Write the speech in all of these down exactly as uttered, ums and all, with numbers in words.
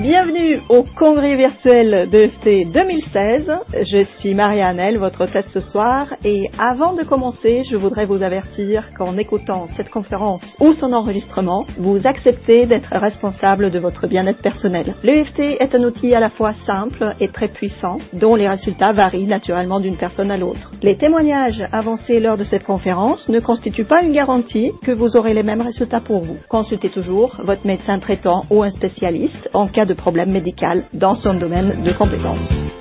Bienvenue au congrès virtuel de E F T deux mille seize. Je suis Maria-Annelle, votre hôtesse ce soir. Et avant de commencer, je voudrais vous avertir qu'en écoutant cette conférence ou son enregistrement, vous acceptez d'être responsable de votre bien-être personnel. L'E F T est un outil à la fois simple et très puissant, dont les résultats varient naturellement d'une personne à l'autre. Les témoignages avancés lors de cette conférence ne constituent pas une garantie que vous aurez les mêmes résultats pour vous. Consultez toujours votre médecin traitant ou un spécialiste en cas de problème médical dans son domaine de compétence.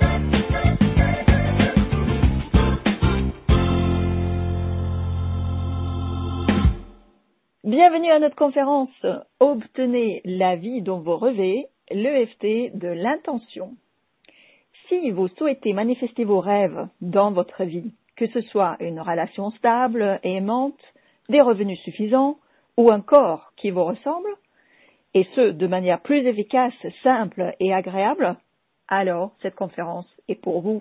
Bienvenue à notre conférence « Obtenez la vie dont vous rêvez », l'E F T de l'intention. Si vous souhaitez manifester vos rêves dans votre vie, que ce soit une relation stable et aimante, des revenus suffisants ou un corps qui vous ressemble, et ce, de manière plus efficace, simple et agréable, alors cette conférence est pour vous.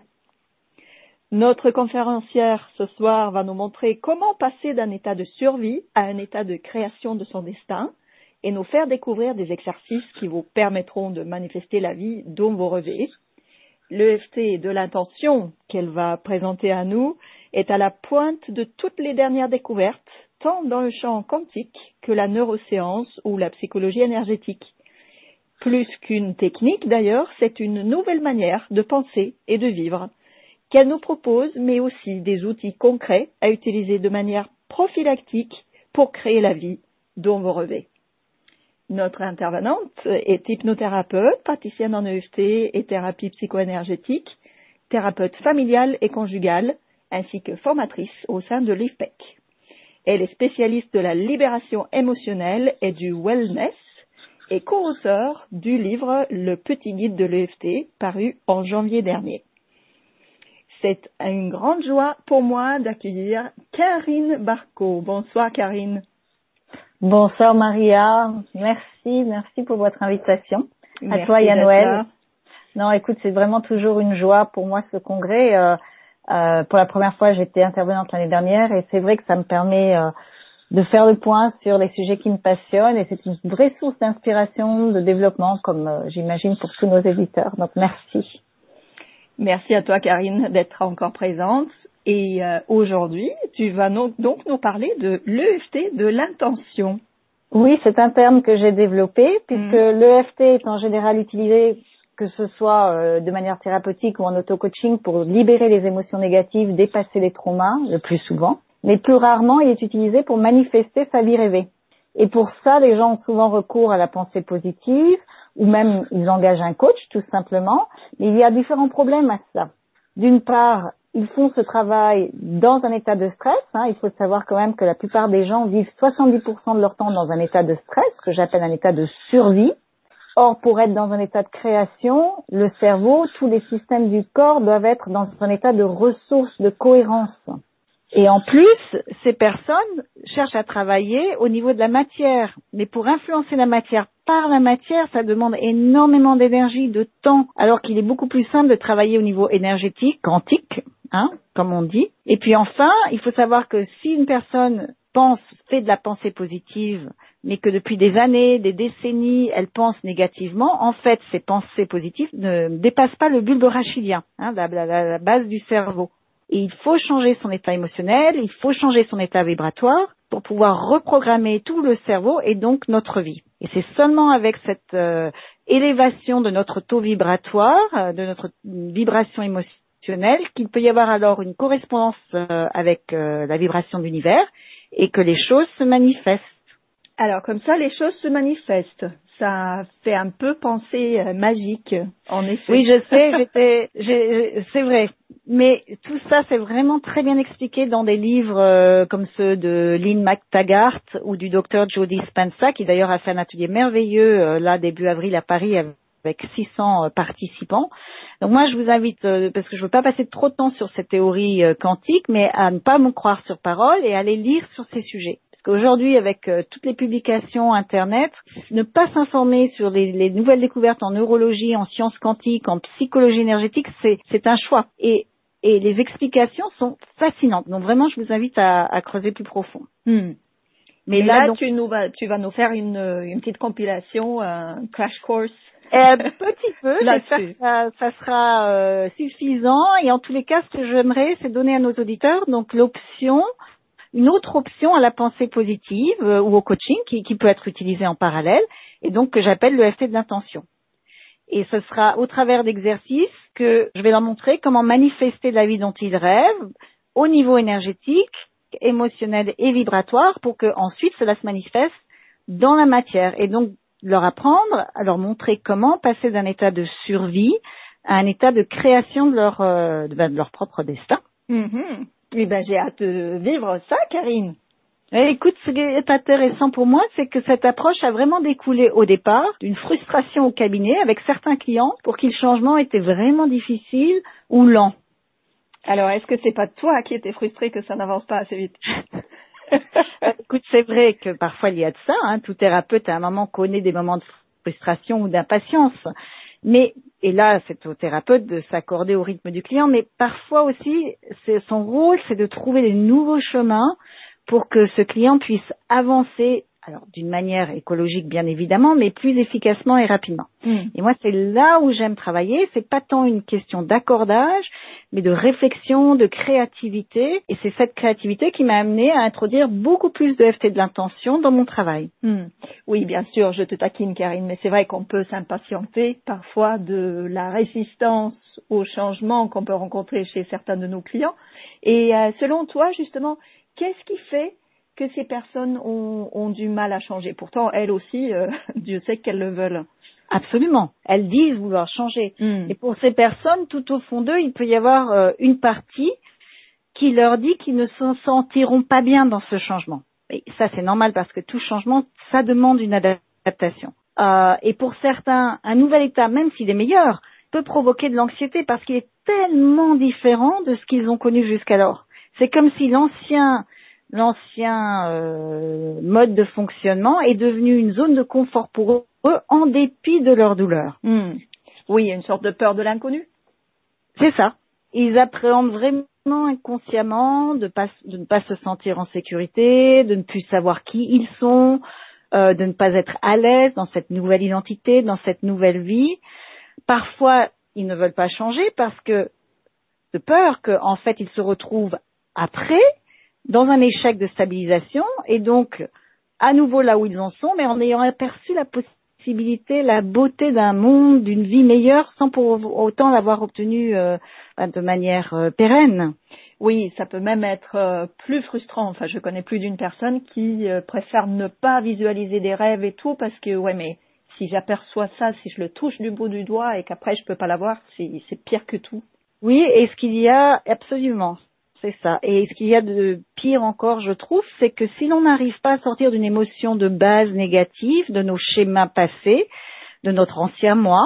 Notre conférencière ce soir va nous montrer comment passer d'un état de survie à un état de création de son destin et nous faire découvrir des exercices qui vous permettront de manifester la vie dont vous rêvez. L'E F T de l'intention qu'elle va présenter à nous est à la pointe de toutes les dernières découvertes, tant dans le champ quantique que la neuroscience ou la psychologie énergétique. Plus qu'une technique d'ailleurs, c'est une nouvelle manière de penser et de vivre qu'elle nous propose, mais aussi des outils concrets à utiliser de manière prophylactique pour créer la vie dont vous rêvez. Notre intervenante est hypnothérapeute, praticienne en E F T et thérapie psychoénergétique, thérapeute familiale et conjugale, ainsi que formatrice au sein de l'I F P E C. Elle est spécialiste de la libération émotionnelle et du wellness et co-auteure du livre Le Petit Guide de l'E F T, paru en janvier dernier. C'est une grande joie pour moi d'accueillir Karine Barco. Bonsoir Karine. Bonsoir Maria, merci, merci pour votre invitation. Merci à toi Yann-Noël. Non, écoute, c'est vraiment toujours une joie pour moi ce congrès. Euh, euh, pour la première fois, j'étais intervenante l'année dernière et c'est vrai que ça me permet euh, de faire le point sur les sujets qui me passionnent et c'est une vraie source d'inspiration, de développement, comme euh, j'imagine pour tous nos éditeurs. Donc merci. Merci à toi Karine d'être encore présente. Et euh, aujourd'hui, tu vas no- donc nous parler de l'E F T de l'intention. Oui, c'est un terme que j'ai développé puisque mmh. l'E F T est en général utilisé que ce soit euh, de manière thérapeutique ou en auto-coaching pour libérer les émotions négatives, dépasser les traumas le plus souvent. Mais plus rarement, il est utilisé pour manifester sa vie rêvée. Et pour ça, les gens ont souvent recours à la pensée positive ou même ils engagent un coach tout simplement. Mais il y a différents problèmes à cela. D'une part, ils font ce travail dans un état de stress. Hein. Il faut savoir quand même que la plupart des gens vivent soixante-dix pour cent de leur temps dans un état de stress, que j'appelle un état de survie. Or, pour être dans un état de création, le cerveau, tous les systèmes du corps doivent être dans un état de ressources, de cohérence. Et en plus, ces personnes cherchent à travailler au niveau de la matière. Mais pour influencer la matière par la matière, ça demande énormément d'énergie, de temps, alors qu'il est beaucoup plus simple de travailler au niveau énergétique, quantique, hein, comme on dit. Et puis enfin, il faut savoir que si une personne pense, fait de la pensée positive, mais que depuis des années, des décennies, elle pense négativement, en fait, ces pensées positives ne dépassent pas le bulbe rachidien, hein, la, la, la base du cerveau. Et il faut changer son état émotionnel, il faut changer son état vibratoire pour pouvoir reprogrammer tout le cerveau et donc notre vie. Et c'est seulement avec cette euh, élévation de notre taux vibratoire, euh, de notre vibration émotionnelle, qu'il peut y avoir alors une correspondance euh, avec euh, la vibration de l'univers et que les choses se manifestent. Alors comme ça, les choses se manifestent. Ça fait un peu penser euh, magique, en effet. Oui, je sais, j'étais, j'ai, c'est vrai. Mais tout ça, c'est vraiment très bien expliqué dans des livres euh, comme ceux de Lynn McTaggart ou du docteur Joe Dispenza, qui d'ailleurs a fait un atelier merveilleux euh, là début avril à Paris avec six cents euh, participants. Donc moi, je vous invite, euh, parce que je veux pas passer trop de temps sur cette théorie euh, quantique, mais à ne pas me croire sur parole et à aller lire sur ces sujets. Qu'aujourd'hui, avec euh, toutes les publications Internet, ne pas s'informer sur les, les nouvelles découvertes en neurologie, en sciences quantiques, en psychologie énergétique, c'est, c'est un choix. Et, et les explications sont fascinantes. Donc vraiment, je vous invite à, à creuser plus profond. Hmm. Mais, Mais là, là donc, tu, nous vas, tu vas nous faire une, une petite compilation, un crash course Euh, petit peu, j'espère que ça, ça sera euh, suffisant. Et en tous les cas, ce que j'aimerais, c'est donner à nos auditeurs donc l'option, une autre option à la pensée positive euh, ou au coaching qui, qui peut être utilisée en parallèle, et donc que j'appelle le F T de l'intention. Et ce sera au travers d'exercices que je vais leur montrer comment manifester la vie dont ils rêvent au niveau énergétique, émotionnel et vibratoire pour que ensuite cela se manifeste dans la matière. Et donc leur apprendre, à leur montrer comment passer d'un état de survie à un état de création de leur, euh, de, de leur propre destin. Mm-hmm. Eh ben, j'ai hâte de vivre ça, Karine. Et écoute, ce qui est intéressant pour moi, c'est que cette approche a vraiment découlé au départ d'une frustration au cabinet avec certains clients pour qui le changement était vraiment difficile ou lent. Alors, est-ce que c'est pas toi qui étais frustrée que ça n'avance pas assez vite? Écoute, c'est vrai que parfois il y a de ça, hein. Tout thérapeute à un moment connaît des moments de frustration ou d'impatience. Mais, et là, c'est au thérapeute de s'accorder au rythme du client, mais parfois aussi, c'est, son rôle, c'est de trouver des nouveaux chemins pour que ce client puisse avancer, alors d'une manière écologique bien évidemment, mais plus efficacement et rapidement. Mmh. Et moi, c'est là où j'aime travailler. C'est pas tant une question d'accordage, mais de réflexion, de créativité. Et c'est cette créativité qui m'a amenée à introduire beaucoup plus de F T de l'intention dans mon travail. Mmh. Oui, bien sûr, je te taquine, Karine, mais c'est vrai qu'on peut s'impatienter parfois de la résistance au changement qu'on peut rencontrer chez certains de nos clients. Et euh, selon toi, justement, qu'est-ce qui fait que ces personnes ont, ont du mal à changer? Pourtant, elles aussi, euh, Dieu sait qu'elles le veulent. Absolument. Elles disent vouloir changer. Mm. Et pour ces personnes, tout au fond d'eux, il peut y avoir euh, une partie qui leur dit qu'ils ne se sentiront pas bien dans ce changement. Et ça, c'est normal parce que tout changement, ça demande une adaptation. Euh, et pour certains, un nouvel état, même s'il est meilleur, peut provoquer de l'anxiété parce qu'il est tellement différent de ce qu'ils ont connu jusqu'alors. C'est comme si l'ancien, l'ancien euh, mode de fonctionnement est devenu une zone de confort pour eux, en dépit de leur douleur. Mmh. Oui, il y a une sorte de peur de l'inconnu. C'est ça. Ils appréhendent vraiment inconsciemment de, pas, de ne pas se sentir en sécurité, de ne plus savoir qui ils sont, euh, de ne pas être à l'aise dans cette nouvelle identité, dans cette nouvelle vie. Parfois, ils ne veulent pas changer parce que de peur qu'en fait, ils se retrouvent après dans un échec de stabilisation et donc à nouveau là où ils en sont, mais en ayant aperçu la possibilité, la beauté d'un monde, d'une vie meilleure sans pour autant l'avoir obtenue euh, de manière euh, pérenne. Oui, ça peut même être euh, plus frustrant. Enfin, je connais plus d'une personne qui euh, préfère ne pas visualiser des rêves et tout parce que, ouais, mais si j'aperçois ça, si je le touche du bout du doigt et qu'après je peux pas l'avoir, c'est, c'est pire que tout. Oui, et ce qu'il y a, absolument, c'est ça. Et ce qu'il y a de pire encore, je trouve, c'est que si l'on n'arrive pas à sortir d'une émotion de base négative, de nos schémas passés, de notre ancien moi,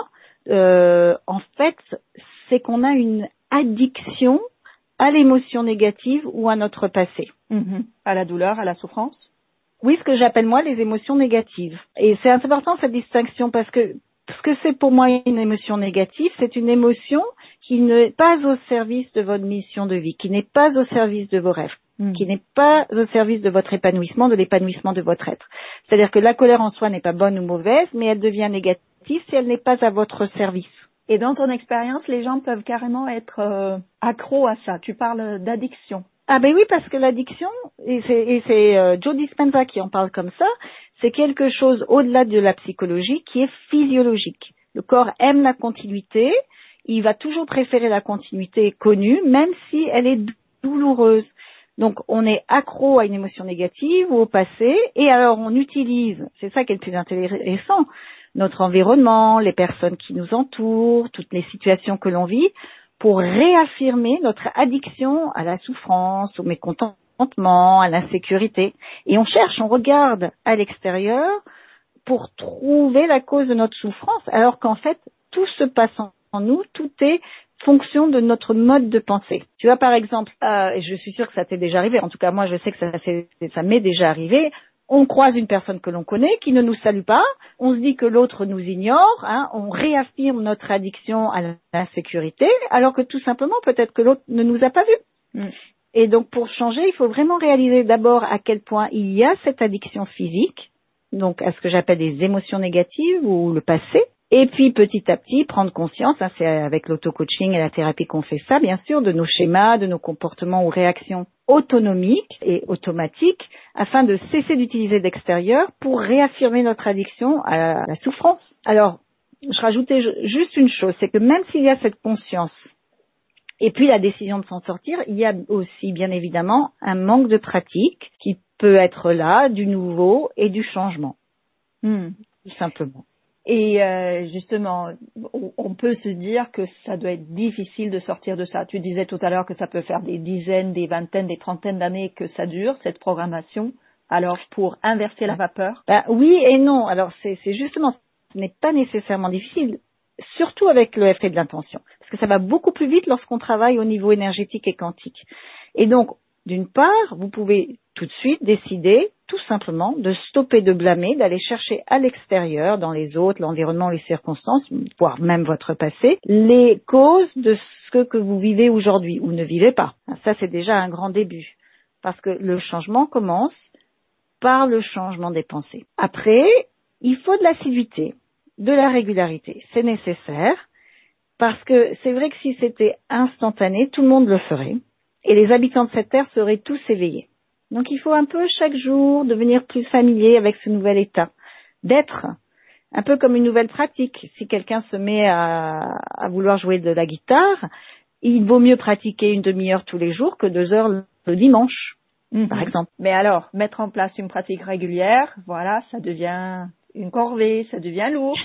euh, en fait, c'est qu'on a une addiction à l'émotion négative ou à notre passé. Mmh. À la douleur, à la souffrance? Oui, ce que j'appelle moi les émotions négatives. Et c'est important cette distinction parce que ce que c'est pour moi une émotion négative, c'est une émotion qui n'est pas au service de votre mission de vie, qui n'est pas au service de vos rêves, mmh. qui n'est pas au service de votre épanouissement, de l'épanouissement de votre être. C'est-à-dire que la colère en soi n'est pas bonne ou mauvaise, mais elle devient négative si elle n'est pas à votre service. Et dans ton expérience, les gens peuvent carrément être euh, accros à ça. Tu parles d'addiction. Ah ben oui, parce que l'addiction, et c'est, et c'est euh, Joe Dispenza qui en parle comme ça, c'est quelque chose au-delà de la psychologie qui est physiologique. Le corps aime la continuité, il va toujours préférer la continuité connue, même si elle est douloureuse. Donc on est accro à une émotion négative ou au passé, et alors on utilise, c'est ça qui est le plus intéressant, notre environnement, les personnes qui nous entourent, toutes les situations que l'on vit, pour réaffirmer notre addiction à la souffrance, au mécontentement, à l'insécurité. Et on cherche, on regarde à l'extérieur pour trouver la cause de notre souffrance, alors qu'en fait, tout se passe en nous, tout est fonction de notre mode de pensée. Tu vois, par exemple, euh, et je suis sûre que ça t'est déjà arrivé, en tout cas moi je sais que ça, ça m'est déjà arrivé, on croise une personne que l'on connaît qui ne nous salue pas, on se dit que l'autre nous ignore, hein, on réaffirme notre addiction à l'insécurité, alors que tout simplement peut-être que l'autre ne nous a pas vus. Mm. Et donc pour changer, il faut vraiment réaliser d'abord à quel point il y a cette addiction physique, donc à ce que j'appelle les émotions négatives ou le passé, Et puis petit à petit, prendre conscience, hein, c'est avec l'auto-coaching et la thérapie qu'on fait ça, bien sûr, de nos schémas, de nos comportements ou réactions autonomiques et automatiques, afin de cesser d'utiliser l'extérieur pour réaffirmer notre addiction à la souffrance. Alors, je rajoutais juste une chose, c'est que même s'il y a cette conscience et puis la décision de s'en sortir, il y a aussi bien évidemment un manque de pratique qui peut être là, du nouveau et du changement, Hmm. tout simplement. Et euh, justement, on peut se dire que ça doit être difficile de sortir de ça. Tu disais tout à l'heure que ça peut faire des dizaines, des vingtaines, des trentaines d'années que ça dure, cette programmation. Alors, pour inverser la vapeur? Ben, oui et non. Alors, c'est, c'est justement, ce n'est pas nécessairement difficile, surtout avec le F T de l'intention, parce que ça va beaucoup plus vite lorsqu'on travaille au niveau énergétique et quantique. Et donc, d'une part, vous pouvez tout de suite décider, tout simplement, de stopper de blâmer, d'aller chercher à l'extérieur, dans les autres, l'environnement, les circonstances, voire même votre passé, les causes de ce que vous vivez aujourd'hui ou ne vivez pas. Ça, c'est déjà un grand début, parce que le changement commence par le changement des pensées. Après, il faut de l'assiduité, de la régularité. C'est nécessaire, parce que c'est vrai que si c'était instantané, tout le monde le ferait. Et les habitants de cette terre seraient tous éveillés. Donc il faut un peu chaque jour devenir plus familier avec ce nouvel état, d'être un peu comme une nouvelle pratique. Si quelqu'un se met à, à vouloir jouer de la guitare, il vaut mieux pratiquer une demi-heure tous les jours que deux heures le dimanche, mmh. par exemple. Mais alors, mettre en place une pratique régulière, voilà, ça devient une corvée, ça devient lourd.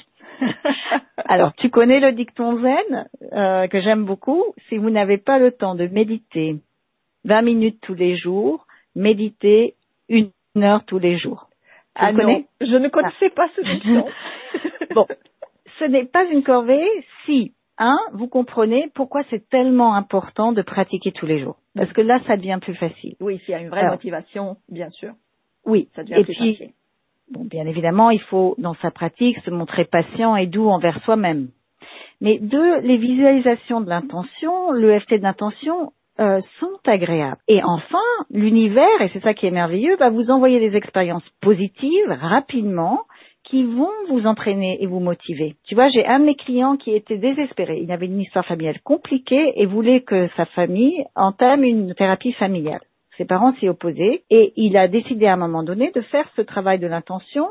Alors, tu connais le dicton zen euh, que j'aime beaucoup. Si vous n'avez pas le temps de méditer vingt minutes tous les jours, méditez une heure tous les jours. Tu ah le connais? Non, je ne connaissais ah. pas ce dicton. Bon, ce n'est pas une corvée si, un, vous comprenez pourquoi c'est tellement important de pratiquer tous les jours. Parce que là, ça devient plus facile. Oui, s'il y a une vraie Alors, motivation, bien sûr. Oui. Ça devient et plus puis, facile. Bon, bien évidemment, il faut, dans sa pratique, se montrer patient et doux envers soi-même. Mais deux, les visualisations de l'intention, le F T de l'intention, euh, sont agréables. Et enfin, l'univers, et c'est ça qui est merveilleux, va vous envoyer des expériences positives rapidement qui vont vous entraîner et vous motiver. Tu vois, j'ai un de mes clients qui était désespéré. Il avait une histoire familiale compliquée et voulait que sa famille entame une thérapie familiale. Ses parents s'y opposaient et il a décidé à un moment donné de faire ce travail de l'intention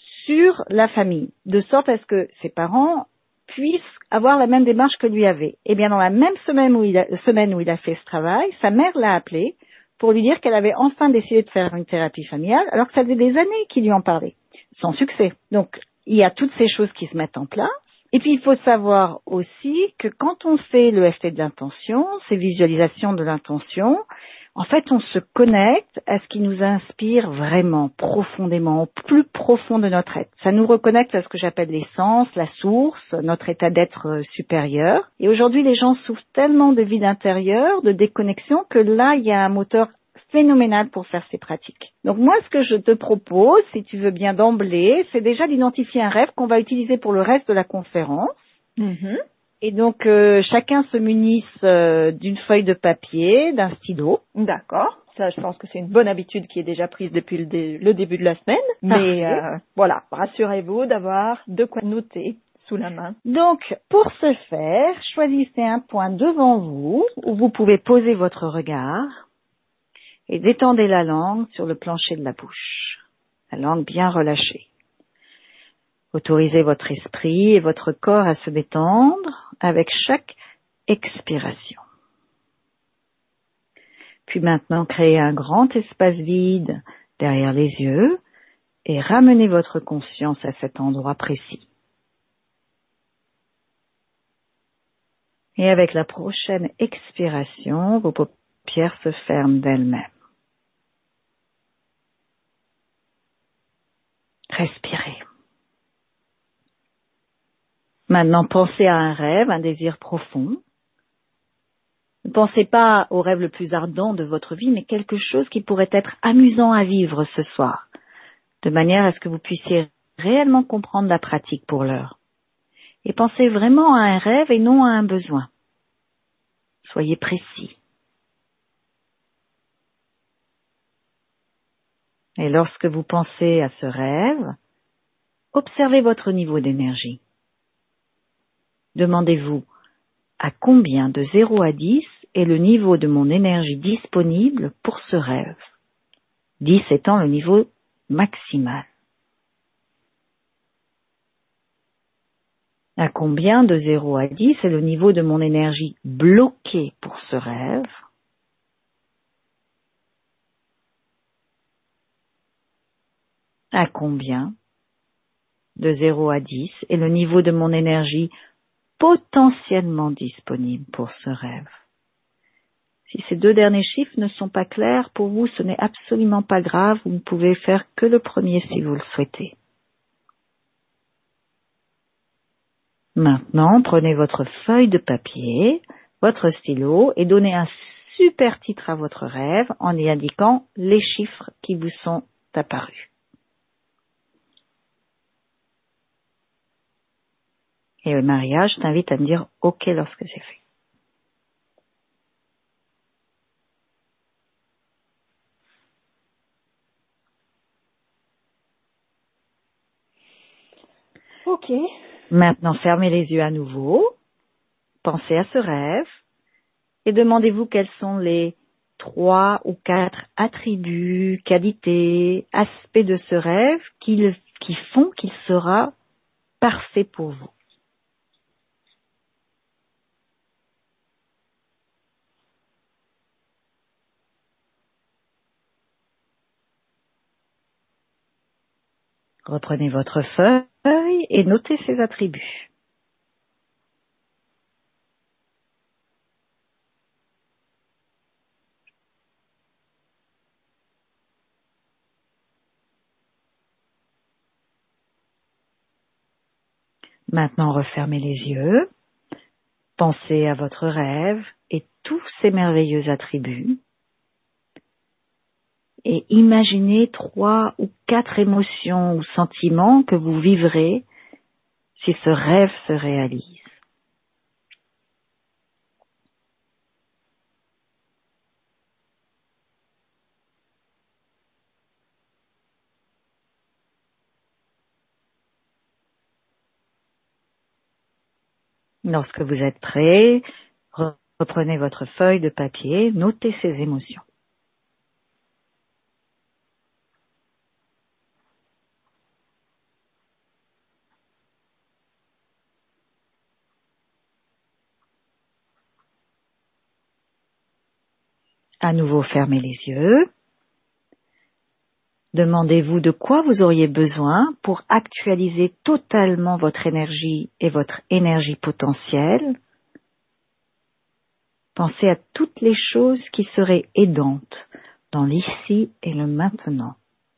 sur la famille, de sorte à ce que ses parents puissent avoir la même démarche que lui avait. Et bien dans la même semaine où il a, semaine où il a fait ce travail, sa mère l'a appelé pour lui dire qu'elle avait enfin décidé de faire une thérapie familiale, alors que ça faisait des années qu'il lui en parlait, sans succès. Donc il y a toutes ces choses qui se mettent en place. Et puis il faut savoir aussi que quand on fait le F T de l'intention, ces visualisations de l'intention, en fait, on se connecte à ce qui nous inspire vraiment, profondément, au plus profond de notre être. Ça nous reconnecte à ce que j'appelle l'essence, la source, notre état d'être supérieur. Et aujourd'hui, les gens souffrent tellement de vide intérieur, de déconnexion, que là, il y a un moteur phénoménal pour faire ces pratiques. Donc moi, ce que je te propose, si tu veux bien d'emblée, c'est déjà d'identifier un rêve qu'on va utiliser pour le reste de la conférence. Mm-hmm. Et donc, euh, chacun se munisse euh, d'une feuille de papier, d'un stylo. D'accord. Ça, je pense que c'est une bonne habitude qui est déjà prise depuis le, dé- le début de la semaine. Mais euh, voilà, rassurez-vous d'avoir de quoi noter sous la main. Donc, pour ce faire, choisissez un point devant vous où vous pouvez poser votre regard et détendez la langue sur le plancher de la bouche. La langue bien relâchée. Autorisez votre esprit et votre corps à se détendre avec chaque expiration. Puis maintenant, créez un grand espace vide derrière les yeux et ramenez votre conscience à cet endroit précis. Et avec la prochaine expiration, vos paupières se ferment d'elles-mêmes. Respirez. Maintenant, pensez à un rêve, un désir profond. Ne pensez pas au rêve le plus ardent de votre vie, mais quelque chose qui pourrait être amusant à vivre ce soir, de manière à ce que vous puissiez réellement comprendre la pratique pour l'heure. Et pensez vraiment à un rêve et non à un besoin. Soyez précis. Et lorsque vous pensez à ce rêve, observez votre niveau d'énergie. Demandez-vous à combien de zéro à dix est le niveau de mon énergie disponible pour ce rêve, dix étant le niveau maximal. À combien de zéro à dix est le niveau de mon énergie bloquée pour ce rêve, à combien de zéro à dix est le niveau de mon énergie potentiellement disponible pour ce rêve. Si ces deux derniers chiffres ne sont pas clairs pour vous, ce n'est absolument pas grave, vous ne pouvez faire que le premier si vous le souhaitez. Maintenant, prenez votre feuille de papier, votre stylo et donnez un super titre à votre rêve en y indiquant les chiffres qui vous sont apparus. Et Maria, je t'invite à me dire OK lorsque c'est fait. OK. Maintenant, fermez les yeux à nouveau, pensez à ce rêve et demandez-vous quels sont les trois ou quatre attributs, qualités, aspects de ce rêve qui, qui font qu'il sera parfait pour vous. Reprenez votre feuille et notez ces attributs. Maintenant, refermez les yeux, pensez à votre rêve et tous ces merveilleux attributs et imaginez trois ou quatre émotions ou sentiments que vous vivrez si ce rêve se réalise. Lorsque vous êtes prêt, reprenez votre feuille de papier, notez ces émotions. À nouveau, fermez les yeux. Demandez-vous de quoi vous auriez besoin pour actualiser totalement votre énergie et votre énergie potentielle. Pensez à toutes les choses qui seraient aidantes dans l'ici et le maintenant.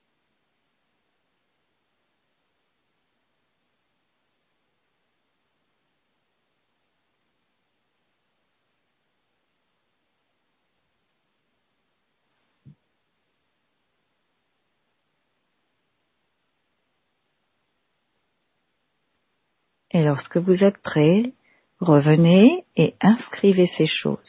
Et lorsque vous êtes prêt, revenez et inscrivez ces choses.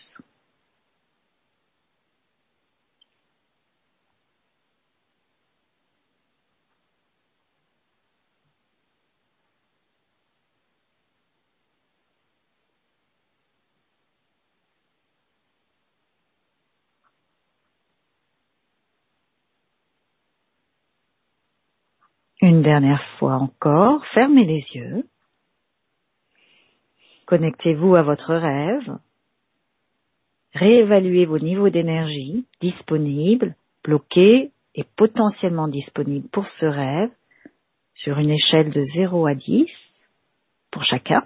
Une dernière fois encore, fermez les yeux. Connectez-vous à votre rêve. Réévaluez vos niveaux d'énergie disponibles, bloqués et potentiellement disponibles pour ce rêve sur une échelle de zéro à dix pour chacun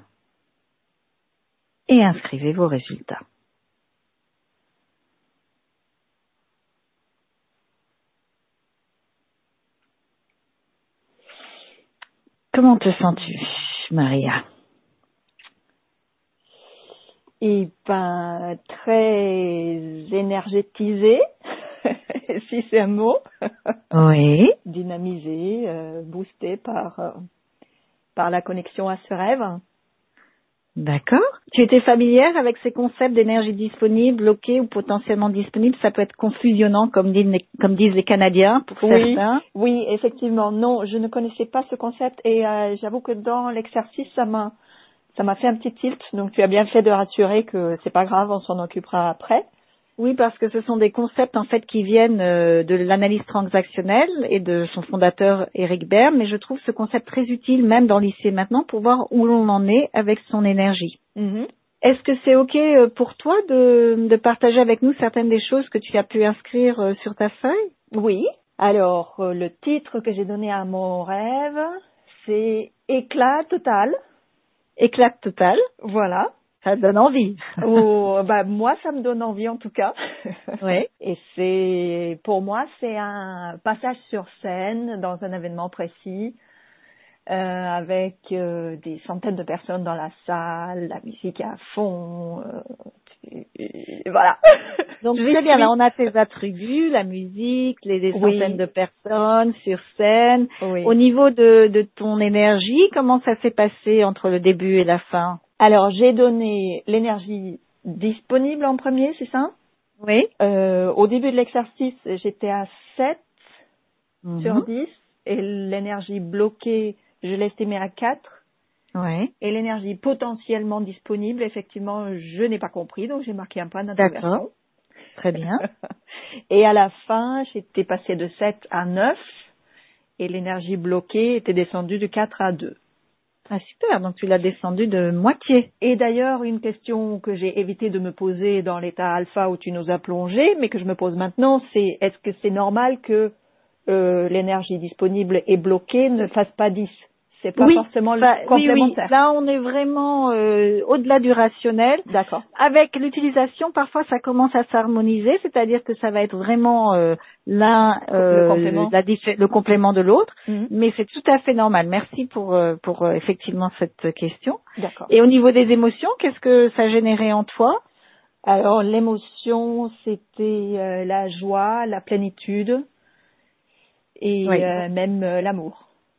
et inscrivez vos résultats. Comment te sens-tu, Maria? Eh ben, très énergétisée, si c'est un mot. Oui. Dynamisée, euh, boostée par, euh, par la connexion à ce rêve. D'accord. Tu étais familière avec ces concepts d'énergie disponible, bloquée ou potentiellement disponible? Ça peut être confusionnant, comme disent les, comme disent les Canadiens, pour oui, certains. Oui, effectivement. Non, je ne connaissais pas ce concept et euh, j'avoue que dans l'exercice, ça m'a, Ça m'a fait un petit tilt, donc tu as bien fait de rassurer que c'est pas grave, on s'en occupera après. Oui, parce que ce sont des concepts en fait qui viennent euh, de l'analyse transactionnelle et de son fondateur Eric Berne, mais je trouve ce concept très utile même dans le lycée maintenant pour voir où l'on en est avec son énergie. Mm-hmm. Est-ce que c'est OK euh, pour toi de, de partager avec nous certaines des choses que tu as pu inscrire euh, sur ta feuille? Oui. Alors, euh, le titre que j'ai donné à mon rêve, c'est Éclat total. Éclat total. Voilà. Ça donne envie. Oh, bah, moi, ça me donne envie en tout cas. Oui. Et c'est, pour moi, c'est un passage sur scène dans un événement précis, euh, avec euh, des centaines de personnes dans la salle, la musique à fond, euh, et voilà. Donc J'y très bien, suis. là on a tes attributs, la musique, les, les Oui. centaines de personnes sur scène. Oui. Au niveau de, de ton énergie, comment ça s'est passé entre le début et la fin? Alors, j'ai donné l'énergie disponible en premier, c'est ça? Oui. Euh, au début de l'exercice, j'étais à sept Mhm. sur dix et l'énergie bloquée, je l'estimais à quatre. Oui. Et l'énergie potentiellement disponible, effectivement, je n'ai pas compris, donc j'ai marqué un point D'accord. d'interrogation. Très bien. Et à la fin, j'étais passée de sept à neuf et l'énergie bloquée était descendue de quatre à deux. Ah super, donc tu l'as descendu de moitié. Et d'ailleurs, une question que j'ai évité de me poser dans l'état alpha où tu nous as plongé, mais que je me pose maintenant, c'est est-ce que c'est normal que euh, l'énergie disponible et bloquée ne fasse pas dix? C'est pas Oui, forcément bah, oui, oui. complémentaire. Là, on est vraiment euh, au-delà du rationnel. D'accord. Avec l'utilisation, parfois, ça commence à s'harmoniser, c'est-à-dire que ça va être vraiment euh, l'un euh, Le complément. la diffé- le complément de l'autre. Mhm. Mais c'est tout à fait normal. Merci pour euh, pour euh, effectivement cette question. D'accord. Et au niveau des émotions, qu'est-ce que ça générait en toi? Alors, l'émotion, c'était euh, la joie, la plénitude et Oui. euh, même euh, l'amour.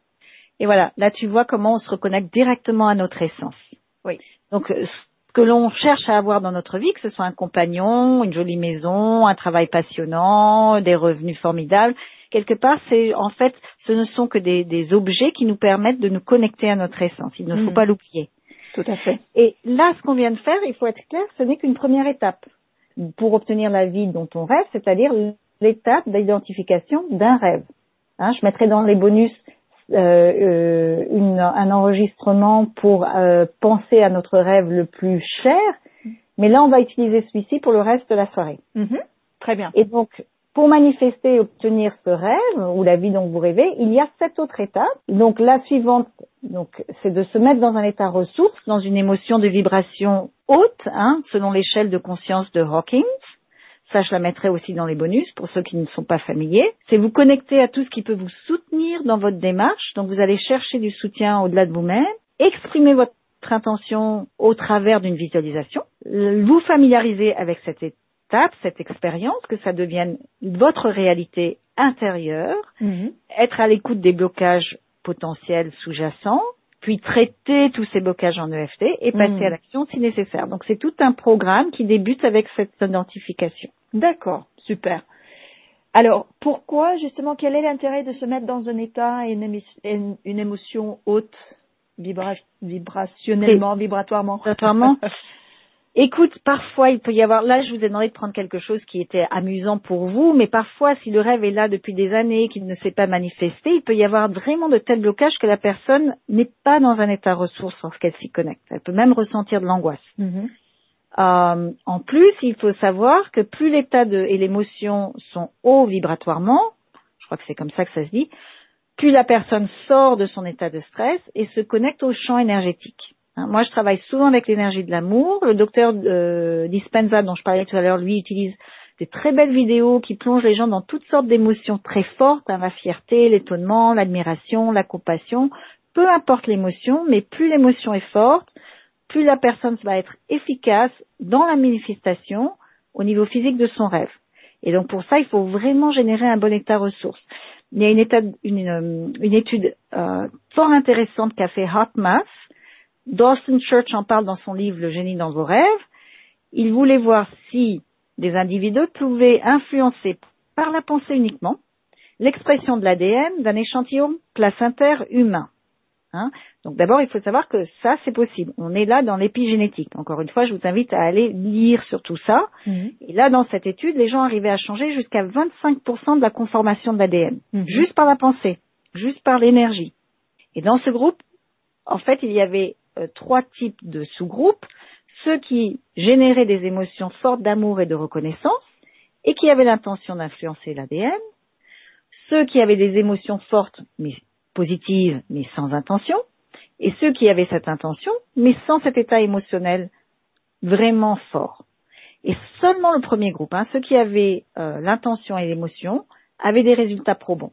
Et voilà, là tu vois comment on se reconnecte directement à notre essence. Oui. Donc, euh, ce que l'on cherche à avoir dans notre vie, que ce soit un compagnon, une jolie maison, un travail passionnant, des revenus formidables, quelque part, c'est en fait, ce ne sont que des, des objets qui nous permettent de nous connecter à notre essence. Il ne faut Mhm. pas l'oublier. Tout à fait. Et là, ce qu'on vient de faire, il faut être clair, ce n'est qu'une première étape pour obtenir la vie dont on rêve, c'est-à-dire l'étape d'identification d'un rêve. Hein, je mettrai dans les bonus euh, euh, une, un enregistrement pour euh, penser à notre rêve le plus cher, mais là, on va utiliser celui-ci pour le reste de la soirée. Mhm. Très bien. Et donc, pour manifester et obtenir ce rêve, ou la vie dont vous rêvez, il y a sept autres étapes. Donc, la suivante, donc, c'est de se mettre dans un état ressource, dans une émotion de vibration haute, hein, selon l'échelle de conscience de Hawkins. Ça, je la mettrai aussi dans les bonus pour ceux qui ne sont pas familiers. C'est vous connecter à tout ce qui peut vous soutenir dans votre démarche. Donc, vous allez chercher du soutien au-delà de vous-même, exprimer votre intention au travers d'une visualisation, vous familiariser avec cette étape, cette expérience, que ça devienne votre réalité intérieure, Mhm. être à l'écoute des blocages potentiels sous-jacents, puis traiter tous ces blocages en E F T et passer Mhm. à l'action si nécessaire. Donc, c'est tout un programme qui débute avec cette identification. D'accord, super. Alors, pourquoi justement, quel est l'intérêt de se mettre dans un état et une, émis- une- une émotion haute, vibra- vibrationnellement, vibratoirement? Vibratoirement. Écoute, parfois il peut y avoir, là je vous ai demandé de prendre quelque chose qui était amusant pour vous, mais parfois si le rêve est là depuis des années, qu'il ne s'est pas manifesté, il peut y avoir vraiment de tels blocages que la personne n'est pas dans un état ressource lorsqu'elle s'y connecte. Elle peut même ressentir de l'angoisse. Mhm. Euh, en plus, il faut savoir que plus l'état de, et l'émotion sont hauts vibratoirement, je crois que c'est comme ça que ça se dit, plus la personne sort de son état de stress et se connecte au champ énergétique. Hein, moi, je travaille souvent avec l'énergie de l'amour. Le docteur euh, Dispenza, dont je parlais tout à l'heure, lui, utilise des très belles vidéos qui plongent les gens dans toutes sortes d'émotions très fortes, hein, la fierté, l'étonnement, l'admiration, la compassion. Peu importe l'émotion, mais plus l'émotion est forte, plus la personne va être efficace dans la manifestation au niveau physique de son rêve. Et donc, pour ça, il faut vraiment générer un bon état ressource. Il y a une, état, une, une étude euh, fort intéressante qu'a fait HeartMath. Dawson Church en parle dans son livre Le génie dans vos rêves. Il voulait voir si des individus pouvaient influencer par la pensée uniquement l'expression de l'A D N d'un échantillon placentaire humain. Hein. Donc d'abord, il faut savoir que ça, c'est possible. On est là dans l'épigénétique. Encore une fois, je vous invite à aller lire sur tout ça. Mmh. Et là, dans cette étude, les gens arrivaient à changer jusqu'à vingt-cinq pour cent de la conformation de l'A D N, mmh. juste par la pensée, juste par l'énergie. Et dans ce groupe, en fait, il y avait euh, trois types de sous-groupes. Ceux qui généraient des émotions fortes d'amour et de reconnaissance et qui avaient l'intention d'influencer l'A D N. Ceux qui avaient des émotions fortes, mais positives, mais sans intention, et ceux qui avaient cette intention, mais sans cet état émotionnel vraiment fort. Et seulement le premier groupe, hein, ceux qui avaient euh, l'intention et l'émotion, avaient des résultats probants.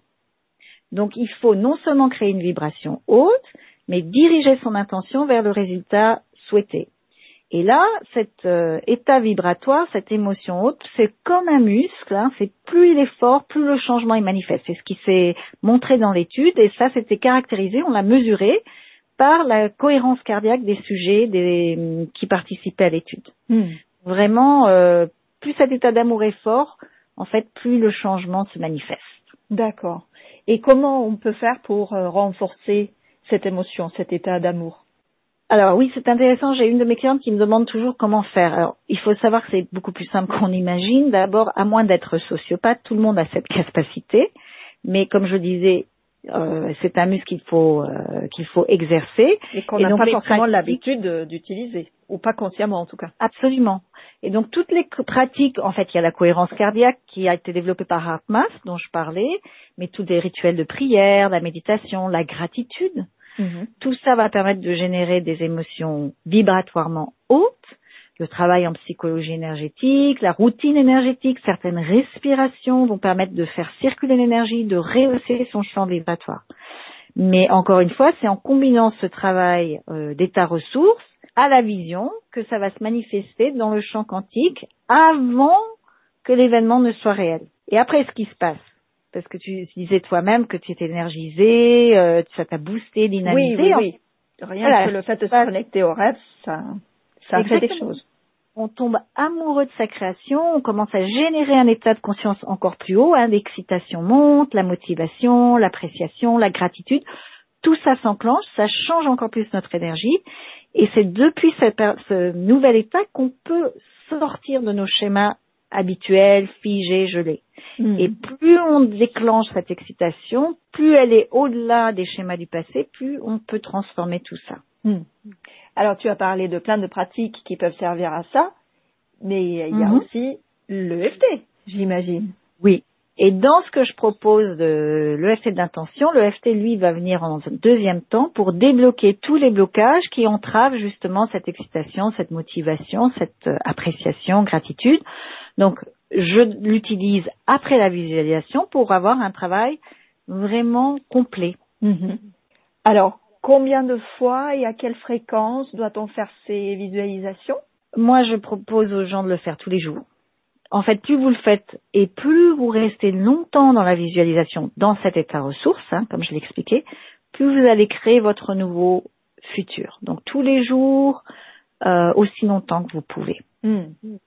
Donc il faut non seulement créer une vibration haute, mais diriger son intention vers le résultat souhaité. Et là, cet euh, état vibratoire, cette émotion haute, c'est comme un muscle, hein, c'est plus il est fort, plus le changement est manifeste. C'est ce qui s'est montré dans l'étude, et ça, c'était caractérisé, on l'a mesuré par la cohérence cardiaque des sujets des, qui participaient à l'étude. Mmh. Vraiment, euh, plus cet état d'amour est fort, en fait, plus le changement se manifeste. D'accord. Et comment on peut faire pour euh, renforcer cette émotion, cet état d'amour ? Alors oui, c'est intéressant. J'ai une de mes clientes qui me demande toujours comment faire. Alors, il faut savoir que c'est beaucoup plus simple qu'on imagine. D'abord, à moins d'être sociopathe, tout le monde a cette capacité. Mais comme je disais, euh, c'est un muscle qu'il faut euh, qu'il faut exercer. Et qu'on n'a pas forcément l'habitude d'utiliser, ou pas consciemment en tout cas. Absolument. Et donc toutes les pratiques, en fait, il y a la cohérence cardiaque qui a été développée par HeartMath, dont je parlais, mais tous les rituels de prière, la méditation, la gratitude. Mmh. Tout ça va permettre de générer des émotions vibratoirement hautes, le travail en psychologie énergétique, la routine énergétique, certaines respirations vont permettre de faire circuler l'énergie, de rehausser son champ vibratoire. Mais encore une fois, c'est en combinant ce travail euh, d'état ressources à la vision que ça va se manifester dans le champ quantique avant que l'événement ne soit réel. Et après, ce qui se passe, parce que tu disais toi-même que tu étais énergisée, euh, ça t'a boosté, dynamisé. Oui, oui, oui. Rien voilà, que le fait de se connecter au rêve, ça, ça fait des choses. On tombe amoureux de sa création, on commence à générer un état de conscience encore plus haut, hein, l'excitation monte, la motivation, l'appréciation, la gratitude. Tout ça s'enclenche, ça change encore plus notre énergie. Et c'est depuis ce, ce nouvel état qu'on peut sortir de nos schémas habituels, figés, gelés. Mmh. Et plus on déclenche cette excitation, plus elle est au-delà des schémas du passé, plus on peut transformer tout ça. Mmh. Alors, tu as parlé de plein de pratiques qui peuvent servir à ça, mais il y a mmh. aussi l'E F T, j'imagine. Oui. Et dans ce que je propose de l'E F T d'intention, l'E F T, lui, va venir en deuxième temps pour débloquer tous les blocages qui entravent justement cette excitation, cette motivation, cette appréciation, gratitude. Donc, je l'utilise après la visualisation pour avoir un travail vraiment complet. Mmh. Alors, combien de fois et à quelle fréquence doit-on faire ces visualisations ? Moi, je propose aux gens de le faire tous les jours. En fait, plus vous le faites et plus vous restez longtemps dans la visualisation, dans cet état ressource, hein, comme je l'ai expliqué, plus vous allez créer votre nouveau futur. Donc, tous les jours, euh, aussi longtemps que vous pouvez. Mmh.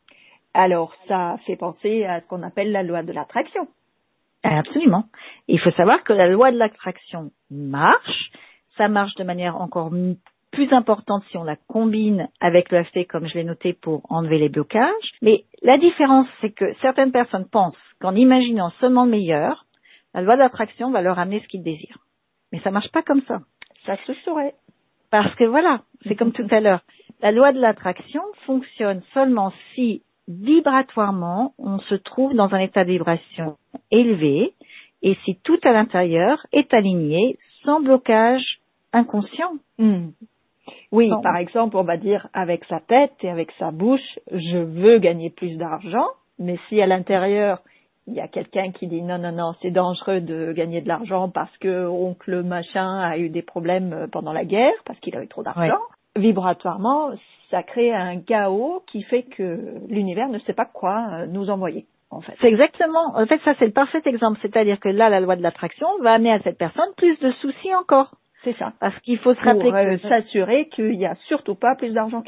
Alors, ça fait penser à ce qu'on appelle la loi de l'attraction. Absolument. Il faut savoir que la loi de l'attraction marche. Ça marche de manière encore plus importante si on la combine avec le F T, comme je l'ai noté, pour enlever les blocages. Mais la différence, c'est que certaines personnes pensent qu'en imaginant seulement le meilleur, la loi de l'attraction va leur amener ce qu'ils désirent. Mais ça marche pas comme ça. Ça se saurait. Parce que voilà, c'est comme tout à l'heure. La loi de l'attraction fonctionne seulement si vibratoirement, on se trouve dans un état de vibration élevé et si tout à l'intérieur est aligné sans blocage inconscient. Mmh. Oui, bon. Par exemple, on va dire avec sa tête et avec sa bouche, je veux gagner plus d'argent, mais si à l'intérieur, il y a quelqu'un qui dit non, non, non, c'est dangereux de gagner de l'argent parce que oncle machin a eu des problèmes pendant la guerre, parce qu'il a eu trop d'argent, oui. Vibratoirement, ça crée un chaos qui fait que l'univers ne sait pas quoi nous envoyer. En fait. C'est exactement, en fait, ça c'est le parfait exemple. C'est-à-dire que là, la loi de l'attraction va amener à cette personne plus de soucis encore. C'est ça. Parce qu'il faut se rappeler Pour euh, que... s'assurer qu'il n'y a surtout pas plus d'argent qui rentre.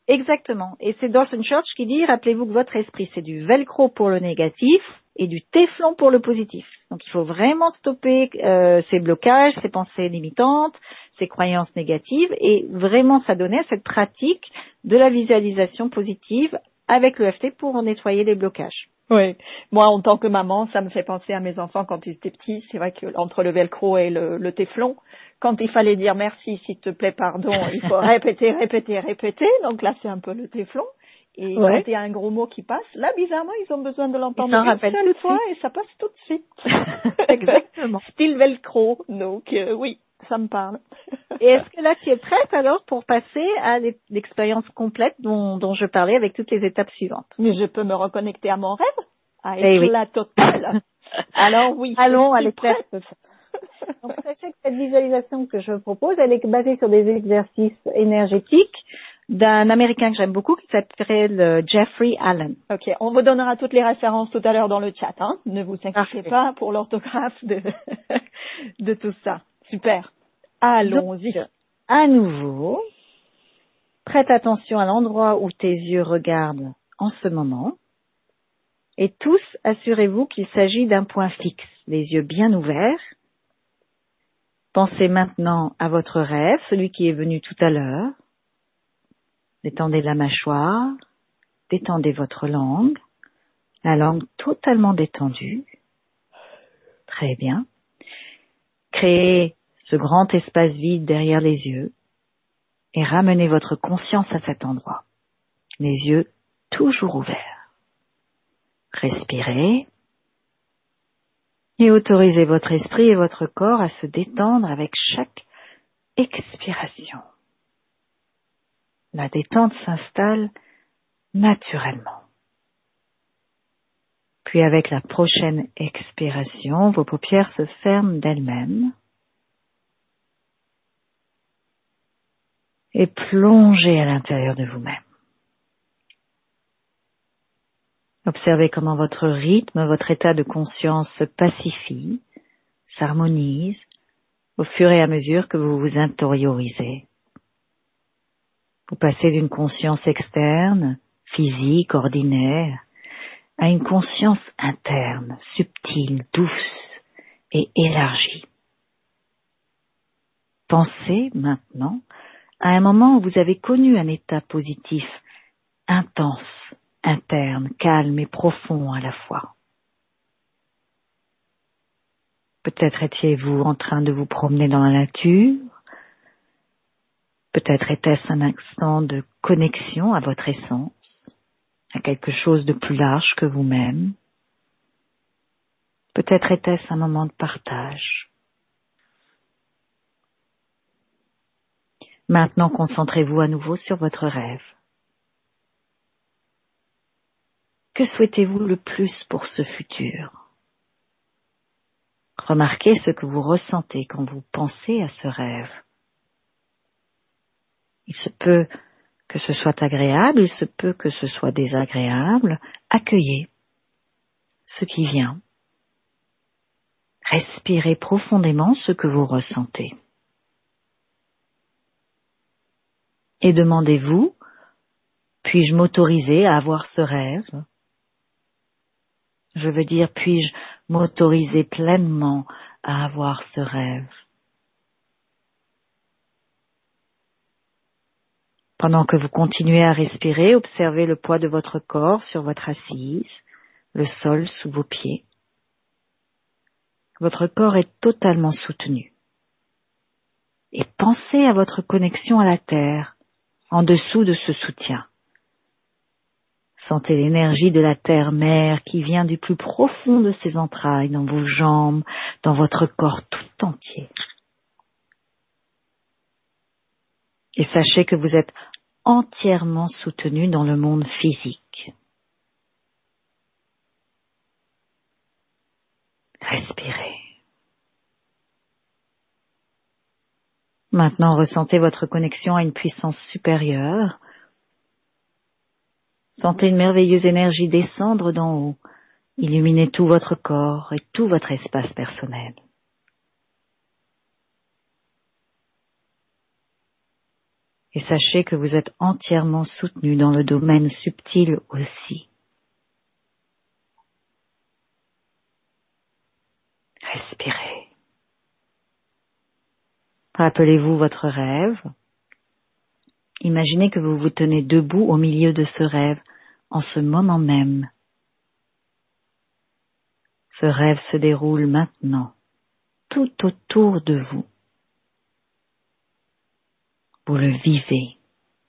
Exactement. Et c'est Dawson Church qui dit, rappelez-vous que votre esprit, c'est du velcro pour le négatif et du téflon pour le positif. Donc, il faut vraiment stopper euh, ces blocages, ces pensées limitantes, ces croyances négatives et vraiment s'adonner à cette pratique de la visualisation positive avec l'E F T pour en nettoyer les blocages. Oui. Moi, en tant que maman, ça me fait penser à mes enfants quand ils étaient petits. C'est vrai que entre le velcro et le, le téflon, quand il fallait dire merci, s'il te plaît, pardon, il faut répéter, répéter, répéter. Donc là, c'est un peu le téflon. Et Ouais. quand il y a un gros mot qui passe, là, bizarrement, ils ont besoin de l'entendre Ils s'en une rappellent seule tout de fois suite. et ça passe tout de suite. Exactement. Style velcro. Donc, euh, oui, ça me parle. Et est-ce que là, tu es prête alors pour passer à l'expérience complète dont, dont je parlais avec toutes les étapes suivantes? Mais je peux me reconnecter à mon rêve, à Eh oui. éclat total. Alors oui, Allons je à suis l'éclat prête. total. Donc, sachez que cette visualisation que je propose, elle est basée sur des exercices énergétiques d'un Américain que j'aime beaucoup qui s'appelle euh, Jeffrey Allen. Ok, on vous donnera toutes les références tout à l'heure dans le chat. Hein. Ne vous inquiétez Parfait. pas pour l'orthographe de, de tout ça. Super. Allons-y. Donc, à nouveau, prête attention à l'endroit où tes yeux regardent en ce moment. Et tous, assurez-vous qu'il s'agit d'un point fixe, les yeux bien ouverts. Pensez maintenant à votre rêve, celui qui est venu tout à l'heure. Détendez la mâchoire, détendez votre langue, la langue totalement détendue. Très bien. Créez ce grand espace vide derrière les yeux et ramenez votre conscience à cet endroit. Les yeux toujours ouverts. Respirez et autorisez votre esprit et votre corps à se détendre avec chaque expiration. La détente s'installe naturellement. Puis avec la prochaine expiration, vos paupières se ferment d'elles-mêmes et plongez à l'intérieur de vous-même. Observez comment votre rythme, votre état de conscience se pacifie, s'harmonise au fur et à mesure que vous vous intériorisez. Vous passez d'une conscience externe, physique, ordinaire, à une conscience interne, subtile, douce et élargie. Pensez maintenant à un moment où vous avez connu un état positif, intense, interne, calme et profond à la fois. Peut-être étiez-vous en train de vous promener dans la nature, peut-être était-ce un instant de connexion à votre essence, à quelque chose de plus large que vous-même. Peut-être était-ce un moment de partage. Maintenant, concentrez-vous à nouveau sur votre rêve. Que souhaitez-vous le plus pour ce futur? Remarquez ce que vous ressentez quand vous pensez à ce rêve. Il se peut que ce soit agréable, il se peut que ce soit désagréable. Accueillez ce qui vient. Respirez profondément ce que vous ressentez. Et demandez-vous, puis-je m'autoriser à avoir ce rêve? Je veux dire, puis-je m'autoriser pleinement à avoir ce rêve? Pendant que vous continuez à respirer, observez le poids de votre corps sur votre assise, le sol sous vos pieds. Votre corps est totalement soutenu. Et pensez à votre connexion à la terre, en dessous de ce soutien. Sentez l'énergie de la terre-mère qui vient du plus profond de ses entrailles, dans vos jambes, dans votre corps tout entier. Et sachez que vous êtes entièrement soutenu dans le monde physique. Respirez. Maintenant, ressentez votre connexion à une puissance supérieure. Sentez une merveilleuse énergie descendre d'en haut, illuminer tout votre corps et tout votre espace personnel. Et sachez que vous êtes entièrement soutenu dans le domaine subtil aussi. Respirez. Rappelez-vous votre rêve. Imaginez que vous vous tenez debout au milieu de ce rêve en ce moment même. Ce rêve se déroule maintenant, tout autour de vous. Vous le vivez.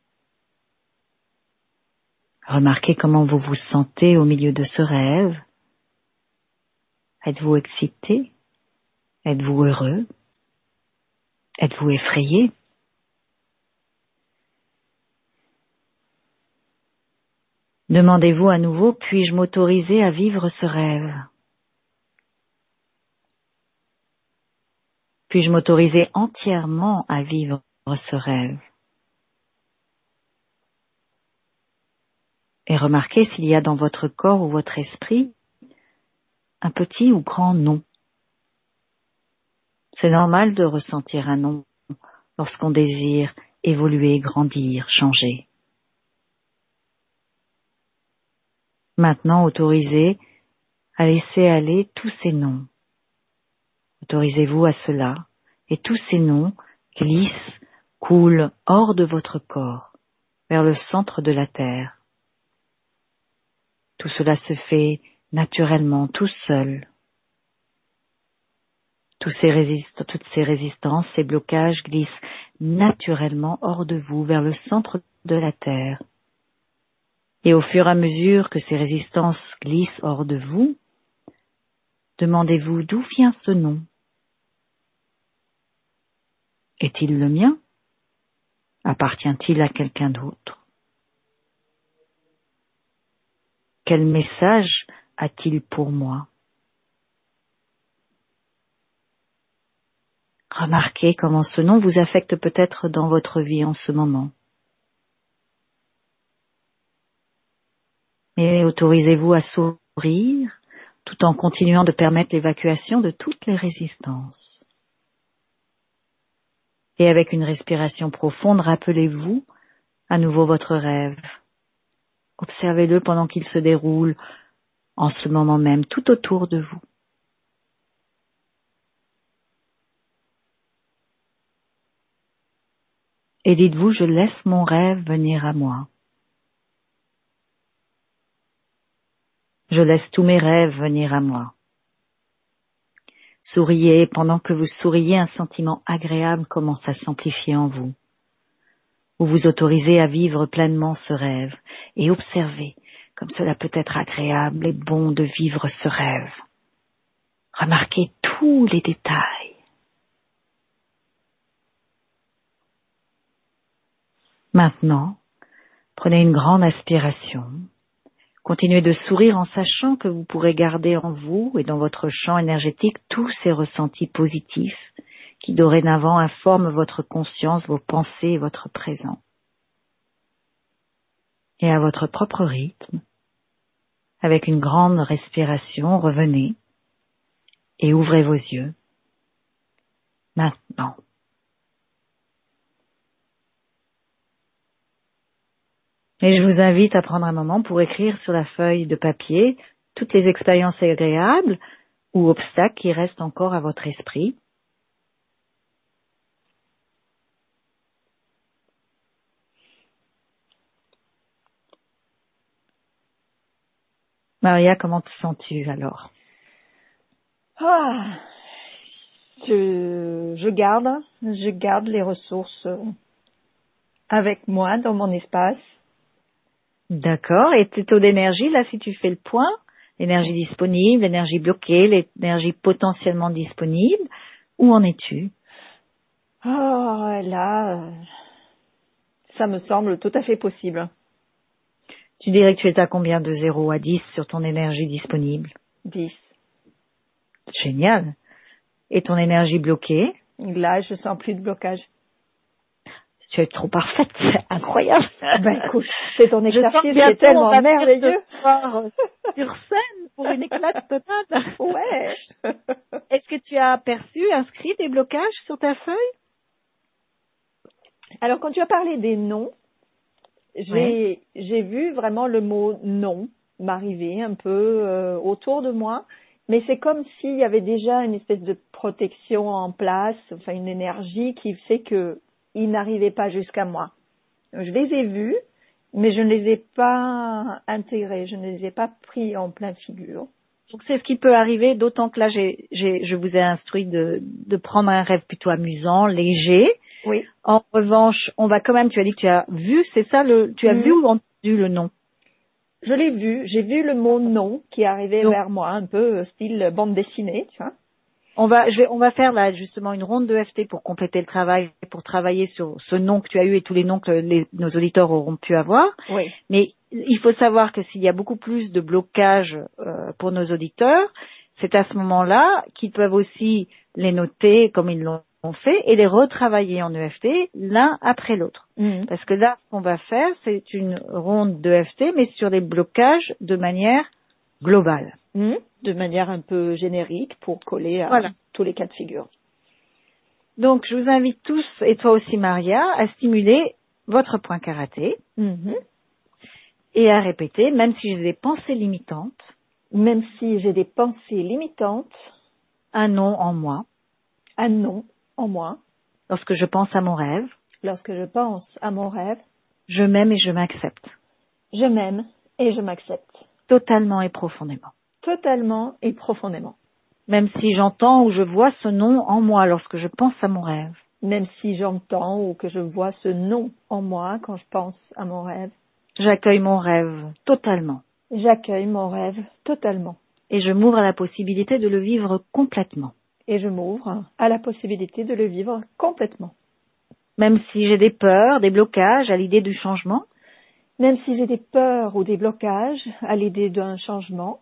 Remarquez comment vous vous sentez au milieu de ce rêve. Êtes-vous excité? Êtes-vous heureux? Êtes-vous effrayé? Demandez-vous à nouveau, puis-je m'autoriser à vivre ce rêve? Puis-je m'autoriser entièrement à vivre ce rêve? Et remarquez s'il y a dans votre corps ou votre esprit un petit ou grand non. C'est normal de ressentir un non lorsqu'on désire évoluer, grandir, changer. Maintenant, autorisez à laisser aller tous ces noms. Autorisez-vous à cela, et tous ces noms glissent, coulent hors de votre corps, vers le centre de la terre. Tout cela se fait naturellement, tout seul. Tous ces résist- toutes ces résistances, ces blocages glissent naturellement hors de vous, vers le centre de la terre. Et au fur et à mesure que ces résistances glissent hors de vous, demandez-vous d'où vient ce nom. Est-il le mien? Appartient-il à quelqu'un d'autre? Quel message a-t-il pour moi? Remarquez comment ce nom vous affecte peut-être dans votre vie en ce moment. Et autorisez-vous à sourire tout en continuant de permettre l'évacuation de toutes les résistances. Et avec une respiration profonde, rappelez-vous à nouveau votre rêve. Observez-le pendant qu'il se déroule en ce moment même, tout autour de vous. Et dites-vous, je laisse mon rêve venir à moi. Je laisse tous mes rêves venir à moi. Souriez, pendant que vous souriez, un sentiment agréable commence à s'amplifier en vous. Vous vous autorisez à vivre pleinement ce rêve et observez comme cela peut être agréable et bon de vivre ce rêve. Remarquez tous les détails. Maintenant, prenez une grande aspiration. Continuez de sourire en sachant que vous pourrez garder en vous et dans votre champ énergétique tous ces ressentis positifs qui dorénavant informent votre conscience, vos pensées et votre présent. Et à votre propre rythme, avec une grande respiration, revenez et ouvrez vos yeux. Maintenant. Et je vous invite à prendre un moment pour écrire sur la feuille de papier toutes les expériences agréables ou obstacles qui restent encore à votre esprit. Maria, comment te sens-tu alors? Ah, je, je garde, je garde les ressources avec moi dans mon espace. D'accord. Et tes taux d'énergie, là, si tu fais le point, l'énergie disponible, l'énergie bloquée, l'énergie potentiellement disponible, où en es-tu? Oh, là, euh, ça me semble tout à fait possible. Tu dirais que tu es à combien de zéro à dix sur ton énergie disponible? dix. Génial. Et ton énergie bloquée? Là, je sens plus de blocage. Tu es trop parfaite, c'est incroyable. Ben écoute, c'est ton exercice, c'est tellement merveilleux. Sur scène pour une éclate totale. Ouais. Est-ce que tu as aperçu, inscrit des blocages sur ta feuille? Alors, quand tu as parlé des noms, j'ai, Oui. j'ai vu vraiment le mot non m'arriver un peu euh, autour de moi, mais c'est comme s'il y avait déjà une espèce de protection en place, enfin une énergie qui fait que ils n'arrivaient pas jusqu'à moi. Je les ai vus, mais je ne les ai pas intégrés, je ne les ai pas pris en pleine figure. Donc c'est ce qui peut arriver, d'autant que là, j'ai, j'ai, je vous ai instruit de, de prendre un rêve plutôt amusant, léger. Oui. En revanche, on va quand même, tu as dit que tu as vu, c'est ça, le, tu as Mhm. vu ou entendu le nom? Je l'ai vu, j'ai vu le mot non qui arrivait Donc, vers moi, un peu euh, style bande dessinée, tu vois. on va, je vais, on va faire là justement une ronde de F T pour compléter le travail, pour travailler sur ce nom que tu as eu et tous les noms que les- nos auditeurs auront pu avoir. Oui. Mais il faut savoir que s'il y a beaucoup plus de blocages euh, pour nos auditeurs, c'est à ce moment-là qu'ils peuvent aussi les noter comme ils l'ont fait et les retravailler en E F T l'un après l'autre. Mhm. Parce que là, ce qu'on va faire, c'est une ronde de F T, mais sur des blocages de manière globale. Mhm. De manière un peu générique pour coller à Voilà. tous les cas de figure. Donc, je vous invite tous, et toi aussi Maria, à stimuler votre point karaté Mhm. et à répéter, même si j'ai des pensées limitantes, Même si j'ai des pensées limitantes, un nom en moi, un non en moi, lorsque je pense à mon rêve, lorsque je pense à mon rêve, je m'aime et je m'accepte, je m'aime et je m'accepte. totalement et profondément. Totalement et profondément. Même si j'entends ou je vois ce nom en moi lorsque je pense à mon rêve, Même si j'entends ou que je vois ce non en moi quand je pense à mon rêve, j'accueille mon rêve totalement j'accueille mon rêve totalement. et je m'ouvre à la possibilité de le vivre complètement. Et je m'ouvre à la possibilité de le vivre complètement. Même si j'ai des peurs, des blocages à l'idée du changement, Même si j'ai des peurs ou des blocages à l'idée d'un changement,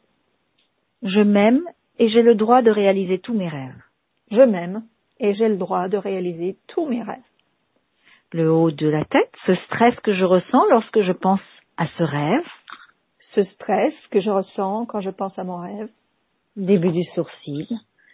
je m'aime et j'ai le droit de réaliser tous mes rêves. je m'aime et j'ai le droit de réaliser tous mes rêves. Le haut de la tête, ce stress que je ressens lorsque je pense à ce rêve, Ce stress que je ressens quand je pense à mon rêve, début du sourcil,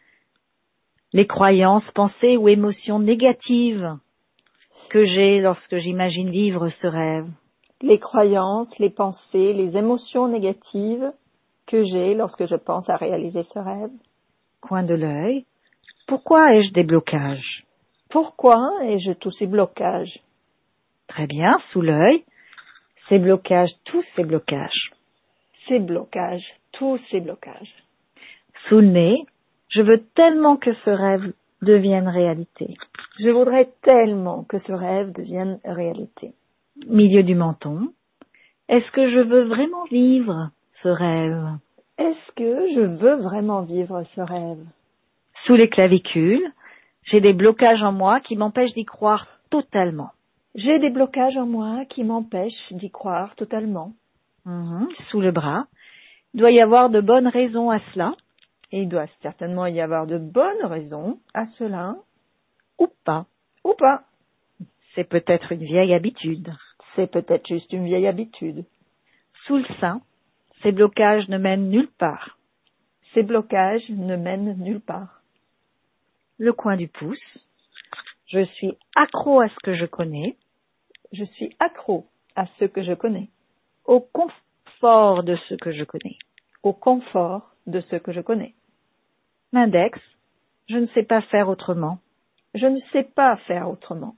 les croyances, pensées ou émotions négatives que j'ai lorsque j'imagine vivre ce rêve, les croyances, les pensées, les émotions négatives que j'ai lorsque je pense à réaliser ce rêve. coin de l'œil. Pourquoi ai-je des blocages? Pourquoi ai-je tous ces blocages? Très bien, sous l'œil, ces blocages, tous ces blocages. Ces blocages, tous ces blocages. Sous le nez, je veux tellement que ce rêve devienne réalité. Je voudrais tellement que ce rêve devienne réalité. Milieu du menton, est-ce que je veux vraiment vivre ce rêve? Est-ce que je veux vraiment vivre ce rêve? Sous les clavicules, j'ai des blocages en moi qui m'empêchent d'y croire totalement. J'ai des blocages en moi qui m'empêchent d'y croire totalement. Mhm. Sous le bras, il doit y avoir de bonnes raisons à cela, Et il doit certainement y avoir de bonnes raisons à cela, ou pas. ou pas. C'est peut-être une vieille habitude. C'est peut-être juste une vieille habitude. Sous le sein, ces blocages ne mènent nulle part. Ces blocages ne mènent nulle part. Le coin du pouce, je suis accro à ce que je connais, Je suis accro à ce que je connais, au confort de ce que je connais. au confort de ce que je connais. L'index, je ne sais pas faire autrement. Je ne sais pas faire autrement.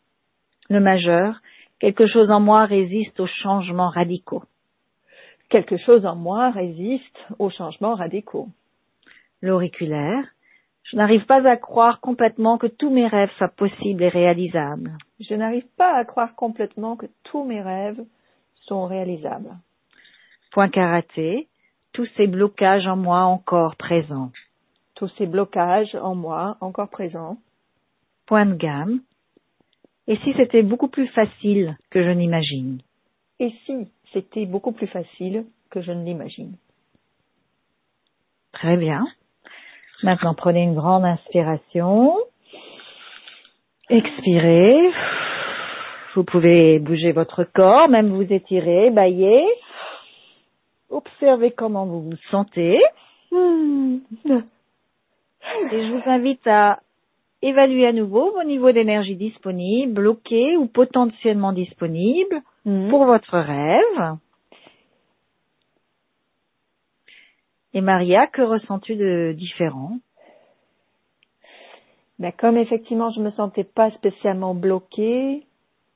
Le majeur, quelque chose en moi résiste aux changements radicaux. Quelque chose en moi résiste aux changements radicaux. L'auriculaire, je n'arrive pas à croire complètement que tous mes rêves soient possibles et réalisables. Je n'arrive pas à croire complètement que tous mes rêves sont réalisables. Point karaté, tous ces blocages en moi encore présents. Tous ces blocages en moi encore présents. Point de gamme, et si c'était beaucoup plus facile que je n'imagine? Et si c'était beaucoup plus facile que je ne l'imagine? Très bien. Maintenant, prenez une grande inspiration. Expirez. Vous pouvez bouger votre corps, même vous étirer, bâiller. Observez comment vous vous sentez. Et je vous invite à évaluez à nouveau vos niveaux d'énergie disponibles, bloqués ou potentiellement disponibles mmh. pour votre rêve. Et Maria, que ressens-tu de différent? Ben, comme effectivement je me sentais pas spécialement bloquée,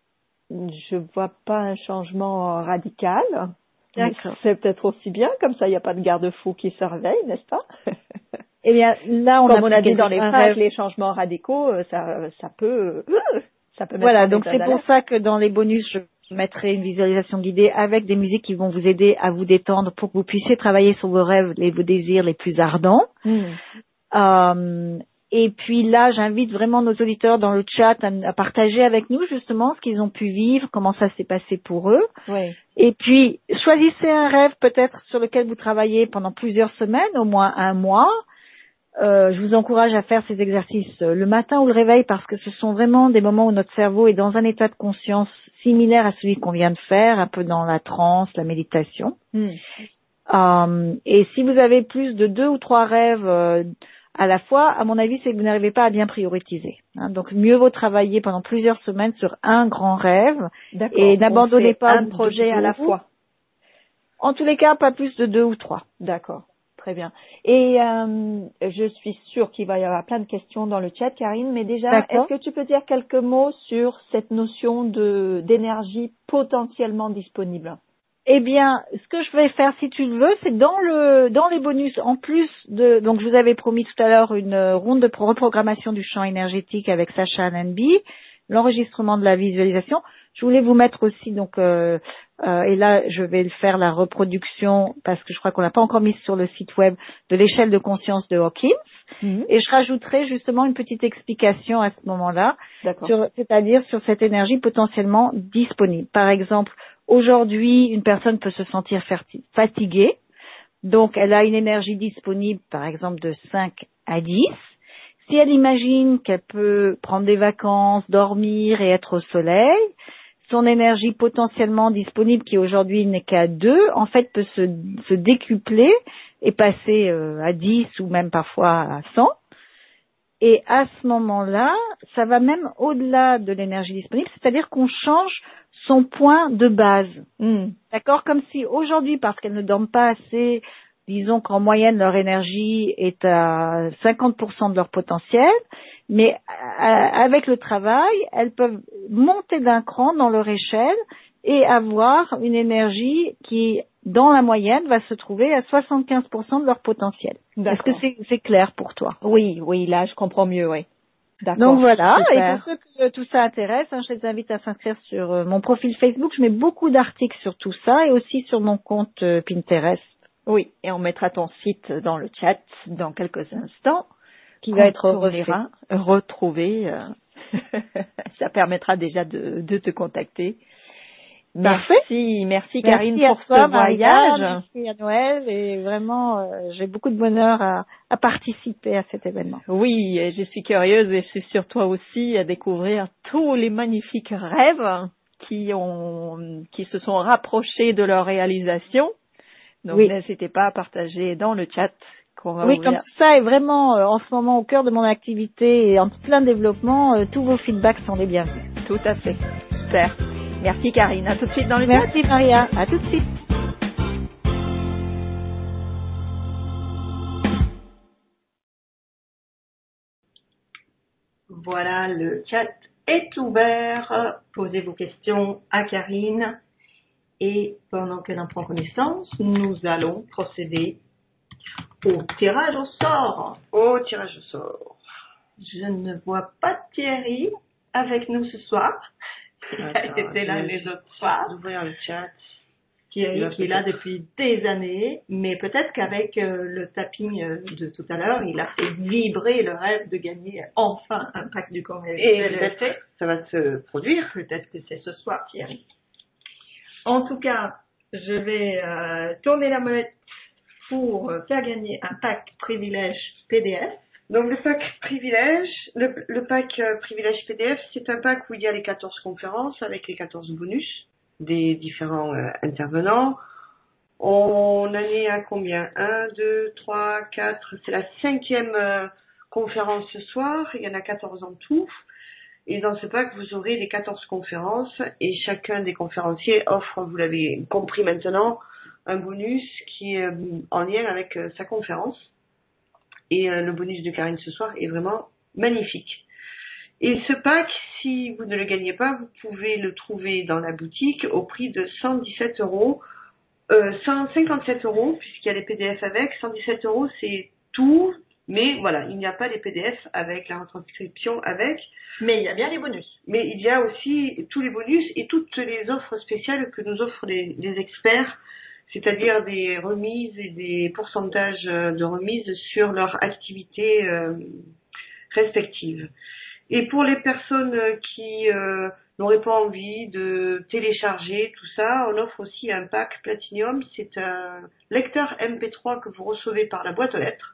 je vois pas un changement radical. D'accord. C'est peut-être aussi bien, comme ça il n'y a pas de garde-fou qui se réveille, n'est-ce pas? Eh bien, là, on Comme a on a dit dans les phrases, rêve... les changements radicaux, ça, ça peut, ça peut mettre Voilà, en donc c'est pour ça que dans les bonus, je mettrai une visualisation guidée avec des musiques qui vont vous aider à vous détendre pour que vous puissiez travailler sur vos rêves et vos désirs les plus ardents. Mm. Euh, et puis là, j'invite vraiment nos auditeurs dans le chat à, à partager avec nous justement ce qu'ils ont pu vivre, comment ça s'est passé pour eux. Oui. Et puis, choisissez un rêve peut-être sur lequel vous travaillez pendant plusieurs semaines, au moins un mois. Euh, je vous encourage à faire ces exercices le matin ou le réveil parce que ce sont vraiment des moments où notre cerveau est dans un état de conscience similaire à celui qu'on vient de faire, un peu dans la transe, la méditation. Mm. Euh, et si vous avez plus de deux ou trois rêves euh, à la fois, à mon avis, c'est que vous n'arrivez pas à bien prioriser. Hein. Donc, mieux vaut travailler pendant plusieurs semaines sur un grand rêve et n'abandonnez pas un projet à la fois. En tous les cas, pas plus de deux ou trois. D'accord. Très bien. Et euh, je suis sûre qu'il va y avoir plein de questions dans le chat, Karine, mais déjà, est-ce que tu peux dire quelques mots sur cette notion de d'énergie potentiellement disponible? Eh bien, ce que je vais faire, si tu le veux, c'est dans le dans les bonus, en plus de, donc je vous avais promis tout à l'heure une ronde de reprogrammation du champ énergétique avec Sacha Allenby, l'enregistrement de la visualisation. Je voulais vous mettre aussi, donc, euh, euh, et là, je vais le faire la reproduction, parce que je crois qu'on l'a pas encore mise sur le site web, de l'échelle de conscience de Hawkins. Mm-hmm. Et je rajouterai justement une petite explication à ce moment-là, sur, c'est-à-dire sur cette énergie potentiellement disponible. Par exemple, aujourd'hui, une personne peut se sentir fatiguée, donc elle a une énergie disponible, par exemple, de cinq à dix. Si elle imagine qu'elle peut prendre des vacances, dormir et être au soleil, son énergie potentiellement disponible, qui aujourd'hui n'est qu'à deux, en fait peut se, se décupler et passer euh, à dix ou même parfois à cent. Et à ce moment-là, ça va même au-delà de l'énergie disponible, c'est-à-dire qu'on change son point de base. Mmh. D'accord? Comme si aujourd'hui, parce qu'elles ne dorment pas assez, disons qu'en moyenne leur énergie est à cinquante pour cent de leur potentiel, mais avec le travail, elles peuvent monter d'un cran dans leur échelle et avoir une énergie qui, dans la moyenne, va se trouver à soixante-quinze pour cent de leur potentiel. Est-ce que c'est, c'est clair pour toi? Oui, oui, là je comprends mieux, oui. D'accord. Donc voilà, super. Et pour ceux que tout ça intéresse, hein, je les invite à s'inscrire sur euh, mon profil Facebook. Je mets beaucoup d'articles sur tout ça et aussi sur mon compte euh, Pinterest. Oui, et on mettra ton site dans le chat dans quelques instants. Qui va être refait. retrouvé. Euh, ça permettra déjà de, de te contacter. Parfait. Merci, merci Karine merci pour toi, ce voyage. Maria, merci à Noël et vraiment euh, j'ai beaucoup de bonheur à, à participer à cet événement. Oui, et je suis curieuse et je suis sur toi aussi à découvrir tous les magnifiques rêves qui ont qui se sont rapprochés de leur réalisation. Donc oui. N'hésitez pas à partager dans le chat. Qu'on va oui, ouvrir. Comme ça est vraiment euh, en ce moment au cœur de mon activité et en plein développement, euh, tous vos feedbacks sont les bienvenus. Tout à fait. Super. Merci Karine. À tout de suite dans le Merci chat. Maria. À tout de suite. Voilà, le chat est ouvert. Posez vos questions à Karine. Et pendant qu'elle en prend connaissance, nous allons procéder au tirage au sort. Au tirage au sort. Je ne vois pas Thierry avec nous ce soir. Attends, Il était là les autres soirs. Ouvrir le chat. Thierry qui est là depuis des années, mais peut-être qu'avec euh, le tapping euh, de tout à l'heure, il a fait vibrer le rêve de gagner enfin un pack du corps. Et peut-être que ça va se produire. Peut-être que c'est ce soir, Thierry. En tout cas, je vais euh, tourner la molette pour faire gagner un pack privilège P D F. Donc le pack privilège, le, le pack euh, privilège P D F, c'est un pack où il y a les quatorze conférences avec les quatorze bonus des différents euh, intervenants. On en est à combien? un, deux, trois, quatre, c'est la cinquième euh, conférences ce soir, il y en a quatorze en tout. Et dans ce pack, vous aurez les quatorze conférences et chacun des conférenciers offre, vous l'avez compris maintenant, un bonus qui est en lien avec sa conférence. Et le bonus de Karine ce soir est vraiment magnifique. Et ce pack, si vous ne le gagnez pas, vous pouvez le trouver dans la boutique au prix de cent dix-sept euros, euh, cent cinquante-sept euros, puisqu'il y a les P D F avec. cent dix-sept euros, c'est tout. Mais voilà, il n'y a pas les P D F avec, la retranscription avec. Mais il y a bien les bonus. Mais il y a aussi tous les bonus et toutes les offres spéciales que nous offrent les, les experts, c'est-à-dire des remises et des pourcentages de remises sur leur activité euh, respective. Et pour les personnes qui euh, n'auraient pas envie de télécharger tout ça, on offre aussi un pack Platinum. C'est un lecteur M P trois que vous recevez par la boîte aux lettres.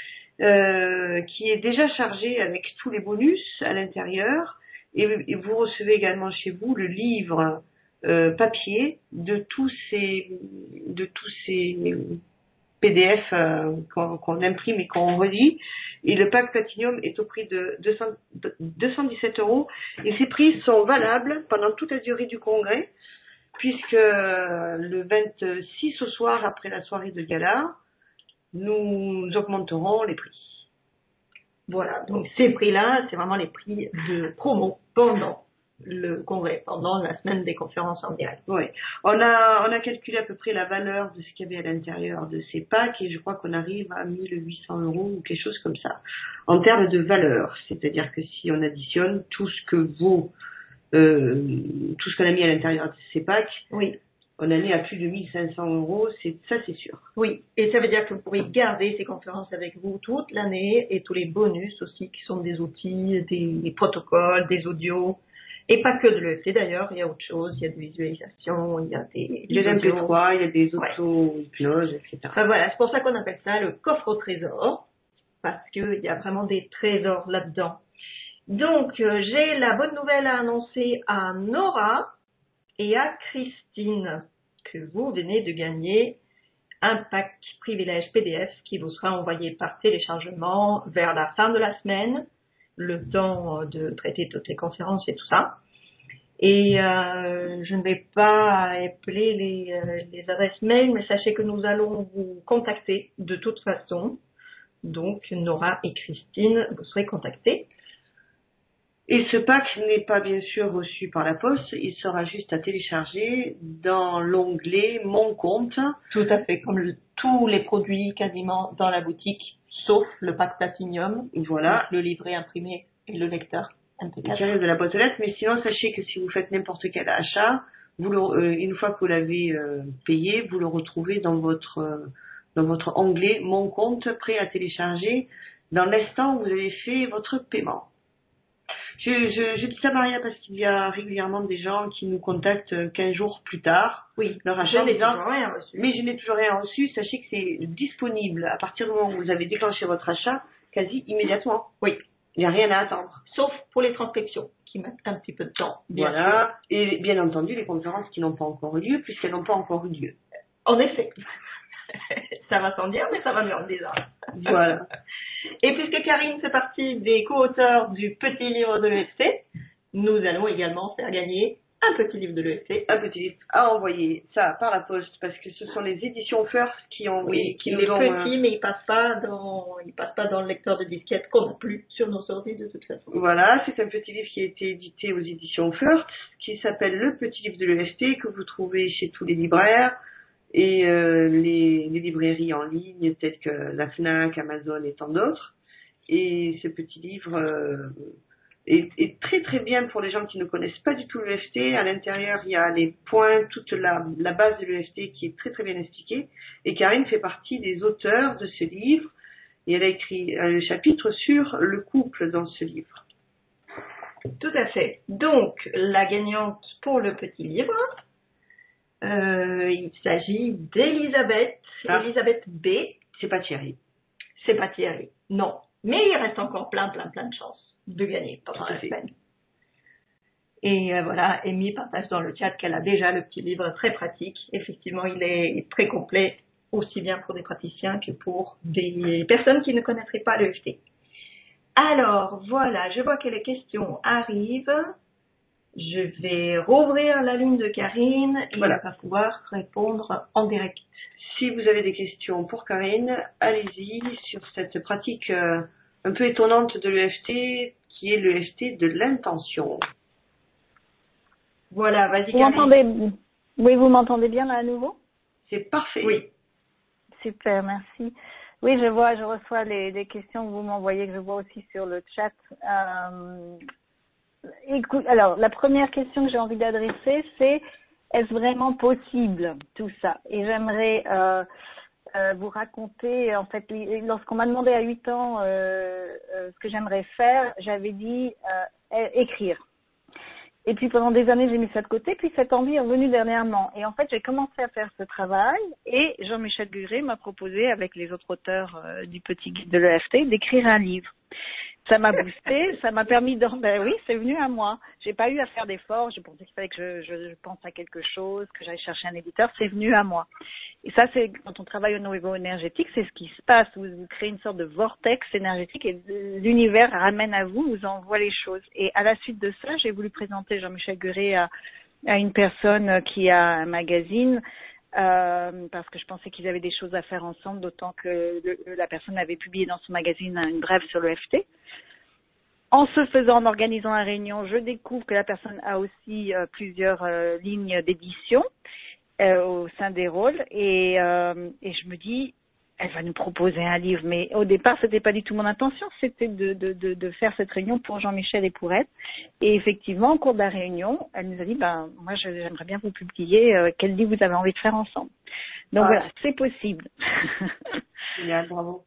Euh, qui est déjà chargé avec tous les bonus à l'intérieur et, et vous recevez également chez vous le livre euh, papier de tous ces de tous ces P D F euh, qu'on, qu'on imprime et qu'on relit, et le pack Platinum est au prix de deux cent dix-sept euros et ces prix sont valables pendant toute la durée du congrès, puisque le vingt-six au soir, après la soirée de gala, nous augmenterons les prix. Voilà, donc ces prix-là, c'est vraiment les prix de promo pendant le congrès, pendant la semaine des conférences en direct. Oui, on a, on a calculé à peu près la valeur de ce qu'il y avait à l'intérieur de ces packs et je crois qu'on arrive à mille huit cents euros ou quelque chose comme ça, en termes de valeur. C'est-à-dire que si on additionne tout ce que vaut, euh, tout ce qu'on a mis à l'intérieur de ces packs, oui. On en est à plus de mille cinq cents euros, c'est, ça c'est sûr. Oui, et ça veut dire que vous pourrez garder ces conférences avec vous toute l'année et tous les bonus aussi qui sont des outils, des, des protocoles, des audios, et pas que de l'E F T d'ailleurs, il y a autre chose, il y a des visualisations, il y a des, des M P trois, il y a des auto-hypnoses, et cetera. Enfin voilà, c'est pour ça qu'on appelle ça le coffre au trésor, parce qu'il y a vraiment des trésors là-dedans. Donc, euh, j'ai la bonne nouvelle à annoncer à Nora et à Christine, que vous venez de gagner un pack privilège P D F qui vous sera envoyé par téléchargement vers la fin de la semaine, le temps de traiter toutes les conférences et tout ça. Et euh, je ne vais pas appeler les, euh, les adresses mail, mais sachez que nous allons vous contacter de toute façon. Donc, Nora et Christine, vous serez contactés. Et ce pack n'est pas bien sûr reçu par la poste, il sera juste à télécharger dans l'onglet Mon compte. Tout à fait, comme le, tous les produits quasiment dans la boutique, sauf le pack Platinum, voilà, le livret imprimé et le lecteur M P quatre. Qui arrive de la boîte aux lettres, mais sinon sachez que si vous faites n'importe quel achat, vous le, euh, une fois que vous l'avez euh, payé, vous le retrouvez dans votre euh, dans votre onglet Mon compte, prêt à télécharger dans l'instant où vous avez fait votre paiement. Je, je, je dis ça, Maria, parce qu'il y a régulièrement des gens qui nous contactent quinze jours plus tard. Oui, leur achat. Je n'ai toujours rien reçu. Mais je n'ai toujours rien reçu. Sachez que c'est disponible à partir du moment où vous avez déclenché votre achat, quasi immédiatement. Oui. Il n'y a rien à attendre. Sauf pour les transcriptions, qui mettent un petit peu de temps. Bien voilà. sûr. Et bien entendu, les conférences qui n'ont pas encore eu lieu, puisqu'elles n'ont pas encore eu lieu. En effet. Ça va sans dire, mais ça va mieux en disant. Voilà. Et puisque Karine fait partie des co-auteurs du petit livre de l'E F T, nous allons également faire gagner un petit livre de l'E F T. Un petit livre à envoyer ça par la poste, parce que ce sont les éditions First qui ont... Oui, qui il nous est ont, petit, euh... mais il passe pas dans, il passe pas dans le lecteur de disquette qu'on n'a plus sur nos ordi de toute façon. Voilà, c'est un petit livre qui a été édité aux éditions First, qui s'appelle Le petit livre de l'E F T, que vous trouvez chez tous les libraires et euh, les, les librairies en ligne telles que la Fnac, Amazon et tant d'autres. Et ce petit livre euh, est, est très très bien pour les gens qui ne connaissent pas du tout l'E F T. À l'intérieur, il y a les points, toute la, la base de l'E F T qui est très très bien expliquée. Et Karine fait partie des auteurs de ce livre. Et elle a écrit un chapitre sur le couple dans ce livre. Tout à fait. Donc, la gagnante pour le petit livre, euh, il s'agit d'Elisabeth. Ah. Elisabeth B. C'est pas Thierry. C'est pas Thierry. Non. Mais il reste encore plein, plein, plein de chances de gagner pendant la semaine. Et euh, voilà, Amy partage dans le chat qu'elle a déjà le petit livre très pratique. Effectivement, il est très complet, aussi bien pour des praticiens que pour des personnes qui ne connaîtraient pas le F T. Alors, voilà, je vois que les questions arrivent. Je vais rouvrir la ligne de Karine et voilà. Elle va pouvoir répondre en direct. Si vous avez des questions pour Karine, allez-y sur cette pratique euh, un peu étonnante de l'E F T qui est l'E F T de l'intention. Voilà, vas-y vous Karine. M'entendez... Oui, vous m'entendez bien là à nouveau? C'est parfait. Oui. Super, merci. Oui, je vois, je reçois les, les questions que vous m'envoyez, que je vois aussi sur le chat. Euh, écoute, alors, la première question que j'ai envie d'adresser, c'est est-ce vraiment possible tout ça? Et j'aimerais euh, euh, vous raconter, en fait, lorsqu'on m'a demandé à huit ans euh, euh, ce que j'aimerais faire, j'avais dit euh, écrire. Et puis pendant des années, j'ai mis ça de côté, puis cette envie est revenue dernièrement. Et en fait, j'ai commencé à faire ce travail et Jean-Michel Guret m'a proposé, avec les autres auteurs euh, du petit guide de l'E F T, d'écrire un livre. Ça m'a boosté, ça m'a permis de... Ben oui, c'est venu à moi. J'ai pas eu à faire d'efforts, j'ai pensé qu'il fallait que je, je, je pense à quelque chose, que j'aille chercher un éditeur, c'est venu à moi. Et ça, c'est quand on travaille au niveau énergétique, c'est ce qui se passe. Vous, vous créez une sorte de vortex énergétique et l'univers ramène à vous, vous envoie les choses. Et à la suite de ça, j'ai voulu présenter Jean-Michel Guret à, à une personne qui a un magazine, euh, parce que je pensais qu'ils avaient des choses à faire ensemble, d'autant que le, la personne avait publié dans son magazine une brève sur l'E F T. En se faisant, en organisant une réunion, je découvre que la personne a aussi euh, plusieurs euh, lignes d'édition euh, au sein des rôles et, euh, et je me dis, elle va nous proposer un livre. Mais au départ, c'était pas du tout mon intention, c'était de, de, de, de faire cette réunion pour Jean-Michel et pour elle. Et effectivement, au cours de la réunion, elle nous a dit, ben moi, j'aimerais bien vous publier euh, quel livre vous avez envie de faire ensemble. Donc ouais. Voilà, c'est possible. Génial, bravo.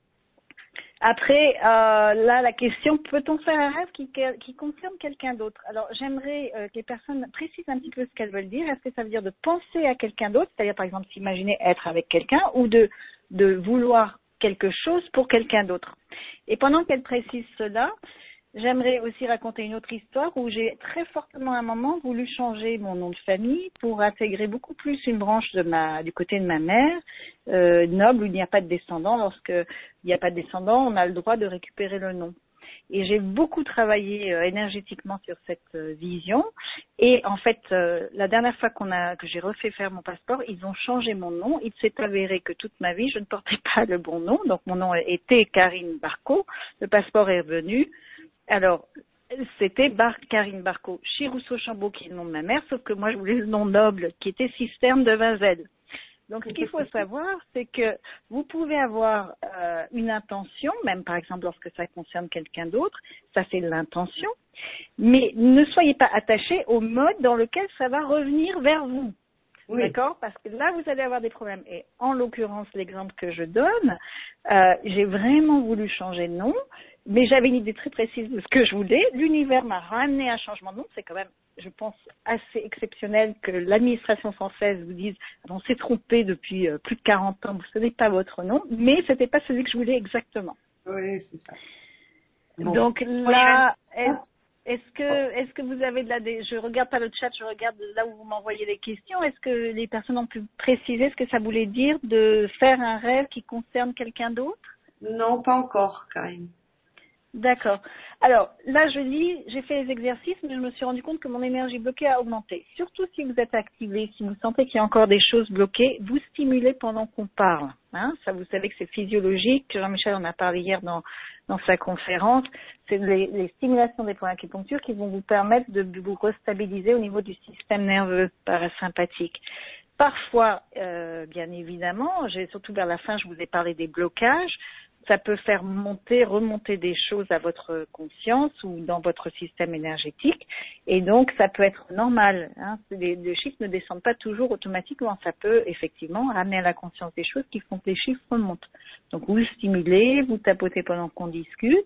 Après, euh, là, la question, peut-on faire un rêve qui, qui concerne quelqu'un d'autre? Alors, j'aimerais euh, que les personnes précisent un petit peu ce qu'elles veulent dire. Est-ce que ça veut dire de penser à quelqu'un d'autre, c'est-à-dire, par exemple, s'imaginer être avec quelqu'un, ou de, de vouloir quelque chose pour quelqu'un d'autre? Et pendant qu'elle précise cela, j'aimerais aussi raconter une autre histoire où j'ai très fortement à un moment voulu changer mon nom de famille pour intégrer beaucoup plus une branche de ma, du côté de ma mère, euh, noble, où il n'y a pas de descendants. Lorsqu'il n'y a pas de descendants, on a le droit de récupérer le nom. Et j'ai beaucoup travaillé euh, énergétiquement sur cette euh, vision. Et en fait, euh, la dernière fois qu'on a, que j'ai refait faire mon passeport, ils ont changé mon nom. Il s'est avéré que toute ma vie, je ne portais pas le bon nom. Donc mon nom était Karine Barco. Le passeport est revenu. Alors, c'était Bar Karine Barco, Chirousseau-Chambaud, qui est le nom de ma mère, sauf que moi, je voulais le nom noble, qui était Cisterne de Vinzelles. Donc, ce qu'il faut savoir, c'est que vous pouvez avoir euh, une intention, même par exemple lorsque ça concerne quelqu'un d'autre, ça c'est l'intention, mais ne soyez pas attachés au mode dans lequel ça va revenir vers vous. Oui. D'accord? Parce que là, vous allez avoir des problèmes. Et en l'occurrence, l'exemple que je donne, euh, j'ai vraiment voulu changer de nom, mais j'avais une idée très précise de ce que je voulais. L'univers m'a ramené un changement de nom. C'est quand même, je pense, assez exceptionnel que l'administration française vous dise « on s'est trompé depuis euh, plus de quarante ans, ce n'est pas votre nom », mais ce n'était pas celui que je voulais exactement. Oui, c'est ça. Bon. Donc là, est, est-ce que est-ce que vous avez de la... Dé... Je regarde pas le chat, je regarde là où vous m'envoyez les questions. Est-ce que les personnes ont pu préciser ce que ça voulait dire de faire un rêve qui concerne quelqu'un d'autre? Non, pas encore, Karine. D'accord. Alors, là, je lis, j'ai fait les exercices, mais je me suis rendu compte que mon énergie bloquée a augmenté. Surtout si vous êtes activé, si vous sentez qu'il y a encore des choses bloquées, vous stimulez pendant qu'on parle. Hein, ça, vous savez que c'est physiologique. Jean-Michel en a parlé hier dans, dans sa conférence. C'est les, les stimulations des points d'acupuncture qui vont vous permettre de vous restabiliser au niveau du système nerveux parasympathique. Parfois, euh, bien évidemment, j'ai surtout vers la fin, je vous ai parlé des blocages. Ça peut faire monter, remonter des choses à votre conscience ou dans votre système énergétique. Et donc, ça peut être normal. Hein. Les, les chiffres ne descendent pas toujours automatiquement. Ça peut effectivement ramener à la conscience des choses qui font que les chiffres remontent. Donc, vous stimulez, vous tapotez pendant qu'on discute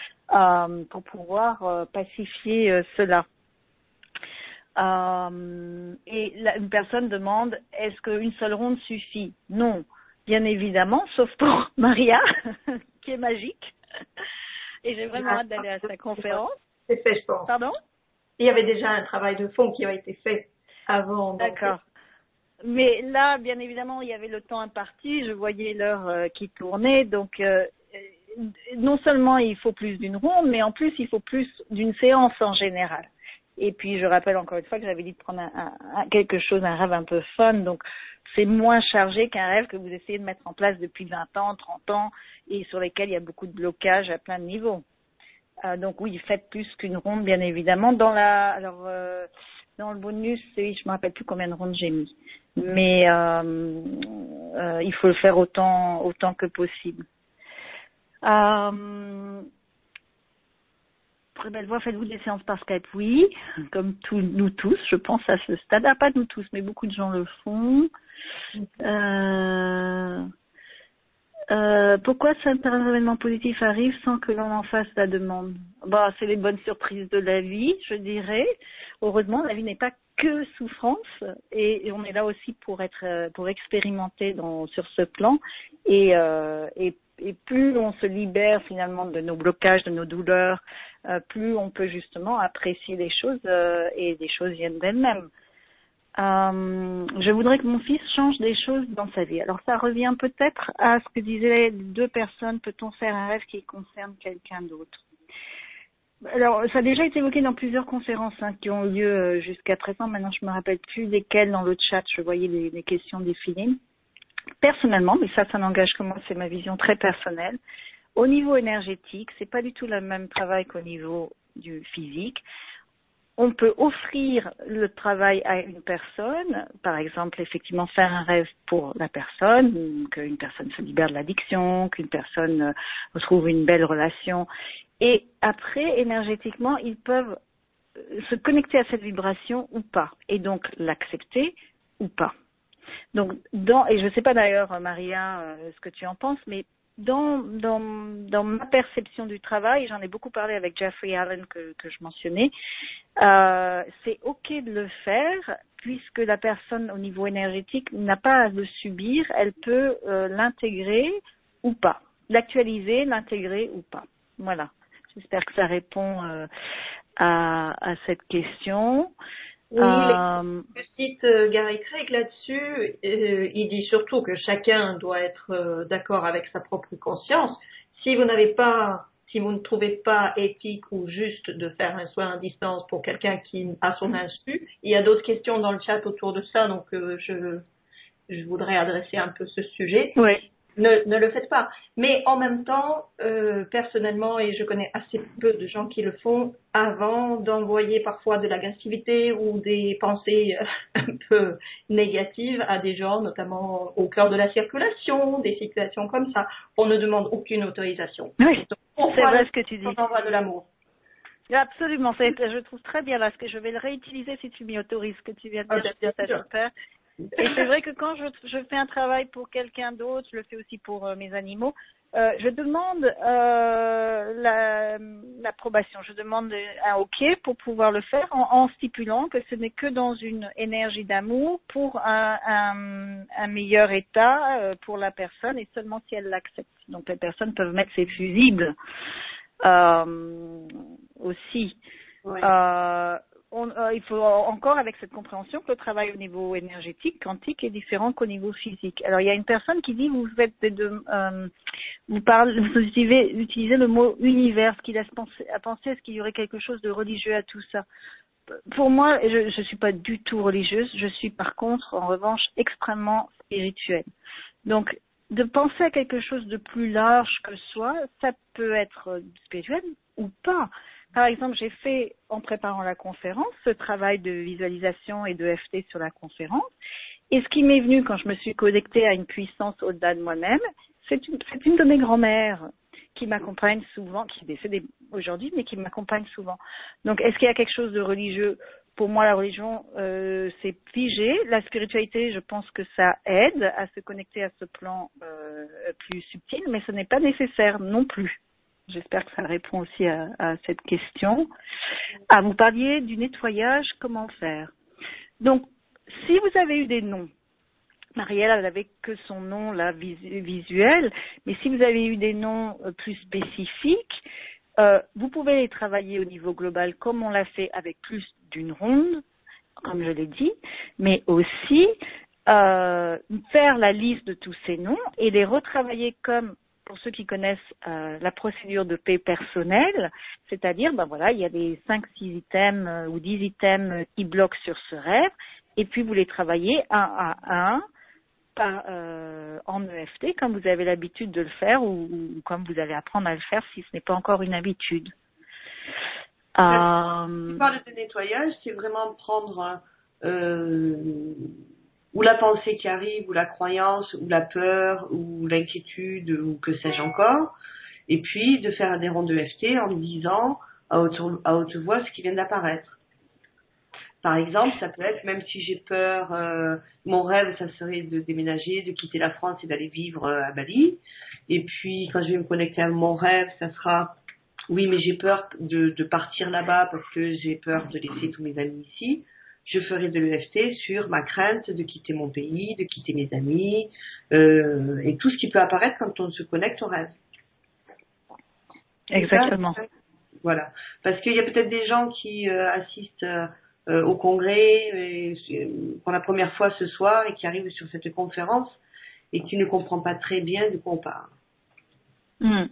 euh, pour pouvoir euh, pacifier euh, cela. Euh, et là, une personne demande, est-ce qu'une seule ronde suffit? Non. Bien évidemment, sauf pour Maria, qui est magique. Et j'ai vraiment hâte d'aller à sa conférence. C'est fait, je pense. Pardon? Il y avait déjà un travail de fond qui a été fait avant. D'accord. Mais là, bien évidemment, il y avait le temps imparti. Je voyais l'heure euh, qui tournait. Donc, euh, non seulement il faut plus d'une ronde, mais en plus il faut plus d'une séance en général. Et puis je rappelle encore une fois que j'avais dit de prendre un, un, un, quelque chose, un rêve un peu fun, donc c'est moins chargé qu'un rêve que vous essayez de mettre en place depuis vingt ans, trente ans, et sur lesquels il y a beaucoup de blocages à plein de niveaux. Euh, donc oui, faites plus qu'une ronde, bien évidemment. Dans la, alors euh, dans le bonus, oui, je me rappelle plus combien de rondes j'ai mis, mais euh, euh, il faut le faire autant, autant que possible. Euh, Très belle voix, faites-vous des séances par Skype? Oui, comme tous, nous tous, je pense à ce stade. Ah, pas nous tous, mais beaucoup de gens le font. Euh, euh, pourquoi certains événements positifs arrivent sans que l'on en fasse la demande? Bah, c'est les bonnes surprises de la vie, je dirais. Heureusement, la vie n'est pas que souffrance, et, et on est là aussi pour être, pour expérimenter dans, sur ce plan. Et, euh, et Et plus on se libère finalement de nos blocages, de nos douleurs, euh, plus on peut justement apprécier les choses euh, et les choses viennent d'elles-mêmes. Euh, je voudrais que mon fils change des choses dans sa vie. Alors ça revient peut-être à ce que disaient deux personnes, peut-on faire un rêve qui concerne quelqu'un d'autre? Alors ça a déjà été évoqué dans plusieurs conférences hein, qui ont eu lieu jusqu'à présent. Maintenant je me rappelle plus desquelles dans le chat, je voyais les, les questions défiler. Personnellement, mais ça, ça n'engage que moi, c'est ma vision très personnelle. Au niveau énergétique, c'est pas du tout le même travail qu'au niveau du physique. On peut offrir le travail à une personne, par exemple, effectivement, faire un rêve pour la personne, qu'une personne se libère de l'addiction, qu'une personne retrouve une belle relation. Et après, énergétiquement, ils peuvent se connecter à cette vibration ou pas, et donc l'accepter ou pas. Donc, dans, et je ne sais pas d'ailleurs, Maria, euh, ce que tu en penses, mais dans, dans, dans ma perception du travail, j'en ai beaucoup parlé avec Jeffrey Allen que, que je mentionnais, euh, c'est OK de le faire puisque la personne au niveau énergétique n'a pas à le subir, elle peut euh, l'intégrer ou pas, l'actualiser, l'intégrer ou pas. Voilà, j'espère que ça répond euh, à, à cette question. Oui, euh, le site euh, Gary Craig là-dessus, euh, il dit surtout que chacun doit être euh, d'accord avec sa propre conscience. Si vous n'avez pas, si vous ne trouvez pas éthique ou juste de faire un soin à distance pour quelqu'un qui a son insu, il y a d'autres questions dans le chat autour de ça, donc euh, je, je voudrais adresser un peu ce sujet. Oui. Ne, ne le faites pas. Mais en même temps, euh, personnellement, et je connais assez peu de gens qui le font, avant d'envoyer parfois de l'agressivité ou des pensées un peu négatives à des gens, notamment au cœur de la circulation, des situations comme ça, on ne demande aucune autorisation. Oui, c'est vrai ce que tu dis. On envoie de l'amour. Absolument, je trouve très bien là, ce que je vais le réutiliser si tu m'y autorises, ce que tu viens de dire, ah, c'est super. Et c'est vrai que quand je, je fais un travail pour quelqu'un d'autre, je le fais aussi pour euh, mes animaux, euh, je demande euh, la, l'approbation, je demande un OK pour pouvoir le faire en, en stipulant que ce n'est que dans une énergie d'amour pour un, un, un meilleur état euh, pour la personne et seulement si elle l'accepte. Donc les personnes peuvent mettre ses fusibles euh, aussi. Ouais. Euh, On, euh, il faut encore avec cette compréhension que le travail au niveau énergétique, quantique, est différent qu'au niveau physique. Alors il y a une personne qui dit vous faites de, de euh, vous parlez, vous utilisez, utilisez le mot univers, ce qui laisse penser, à penser est-ce qu'il y aurait quelque chose de religieux à tout ça. Pour moi, je ne suis pas du tout religieuse, je suis par contre en revanche extrêmement spirituelle. Donc de penser à quelque chose de plus large que soi, ça peut être spirituel ou pas. Par exemple, j'ai fait, en préparant la conférence, ce travail de visualisation et de F T sur la conférence. Et ce qui m'est venu quand je me suis connectée à une puissance au-delà de moi-même, c'est une, c'est une de mes grand-mères qui m'accompagne souvent, qui est décédée aujourd'hui, mais qui m'accompagne souvent. Donc, est-ce qu'il y a quelque chose de religieux? Pour moi, la religion, euh, c'est figé. La spiritualité, je pense que ça aide à se connecter à ce plan euh, plus subtil, mais ce n'est pas nécessaire non plus. J'espère que ça répond aussi à, à cette question. Ah, vous parliez du nettoyage, comment faire? Donc, si vous avez eu des noms, Marielle, elle n'avait que son nom là visu- visuel, mais si vous avez eu des noms euh, plus spécifiques, euh, vous pouvez les travailler au niveau global comme on l'a fait avec plus d'une ronde, comme je l'ai dit, mais aussi euh, faire la liste de tous ces noms et les retravailler comme pour ceux qui connaissent euh, la procédure de paix personnelle, c'est-à-dire, ben voilà, il y a des cinq, six items euh, ou dix items qui bloquent sur ce rêve, et puis vous les travaillez un à un, par, euh, en E F T, comme vous avez l'habitude de le faire, ou, ou comme vous allez apprendre à le faire si ce n'est pas encore une habitude. Euh... Tu parles de nettoyage, c'est vraiment prendre euh, ou la pensée qui arrive, ou la croyance, ou la peur, ou l'inquiétude, ou que sais-je encore, et puis de faire des rondes de E F T en disant à haute, à haute voix ce qui vient d'apparaître. Par exemple, ça peut être, même si j'ai peur, euh, mon rêve, ça serait de déménager, de quitter la France et d'aller vivre euh, à Bali. Et puis, quand je vais me connecter à mon rêve, ça sera, oui, mais j'ai peur de, de partir là-bas parce que j'ai peur de laisser tous mes amis ici. Je ferai de l'E F T sur ma crainte de quitter mon pays, de quitter mes amis, euh, et tout ce qui peut apparaître quand on se connecte au rêve. Exactement. Ça, voilà. Parce qu'il y a peut-être des gens qui euh, assistent... Euh, Euh, au congrès et, euh, pour la première fois ce soir et qui arrive sur cette conférence et qui ne comprend pas très bien de quoi on parle. Mm.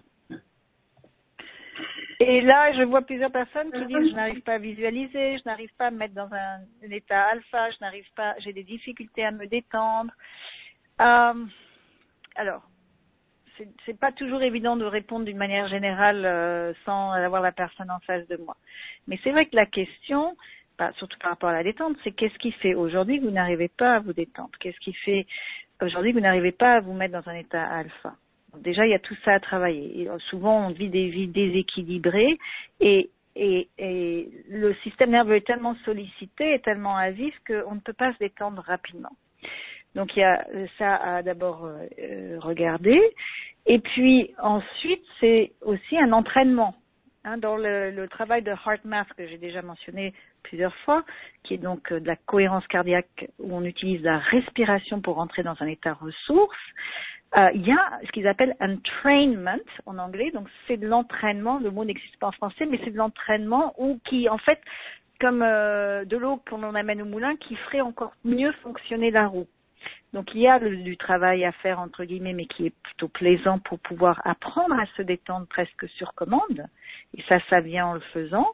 Et là, je vois plusieurs personnes qui disent je n'arrive pas à visualiser, je n'arrive pas à me mettre dans un, un état alpha, je n'arrive pas, j'ai des difficultés à me détendre. Euh, alors, c'est, c'est pas toujours évident de répondre d'une manière générale euh, sans avoir la personne en face de moi. Mais c'est vrai que la question, Pas, surtout par rapport à la détente, c'est qu'est-ce qui fait aujourd'hui que vous n'arrivez pas à vous détendre? Qu'est-ce qui fait aujourd'hui que vous n'arrivez pas à vous mettre dans un état alpha? Donc déjà, il y a tout ça à travailler. Et souvent, on vit des vies déséquilibrées et, et, et le système nerveux est tellement sollicité et tellement à vif qu'on ne peut pas se détendre rapidement. Donc il y a ça à d'abord euh, regarder. Et puis ensuite, c'est aussi un entraînement. Hein, dans le, le travail de HeartMath que j'ai déjà mentionné plusieurs fois, qui est donc de la cohérence cardiaque où on utilise la respiration pour entrer dans un état ressource, euh, il y a ce qu'ils appellent entrainment en anglais, donc c'est de l'entraînement, le mot n'existe pas en français, mais c'est de l'entraînement ou qui en fait, comme euh, de l'eau qu'on en amène au moulin, qui ferait encore mieux fonctionner la roue. Donc il y a le, du travail à faire entre guillemets, mais qui est plutôt plaisant pour pouvoir apprendre à se détendre presque sur commande. Et ça, ça vient en le faisant.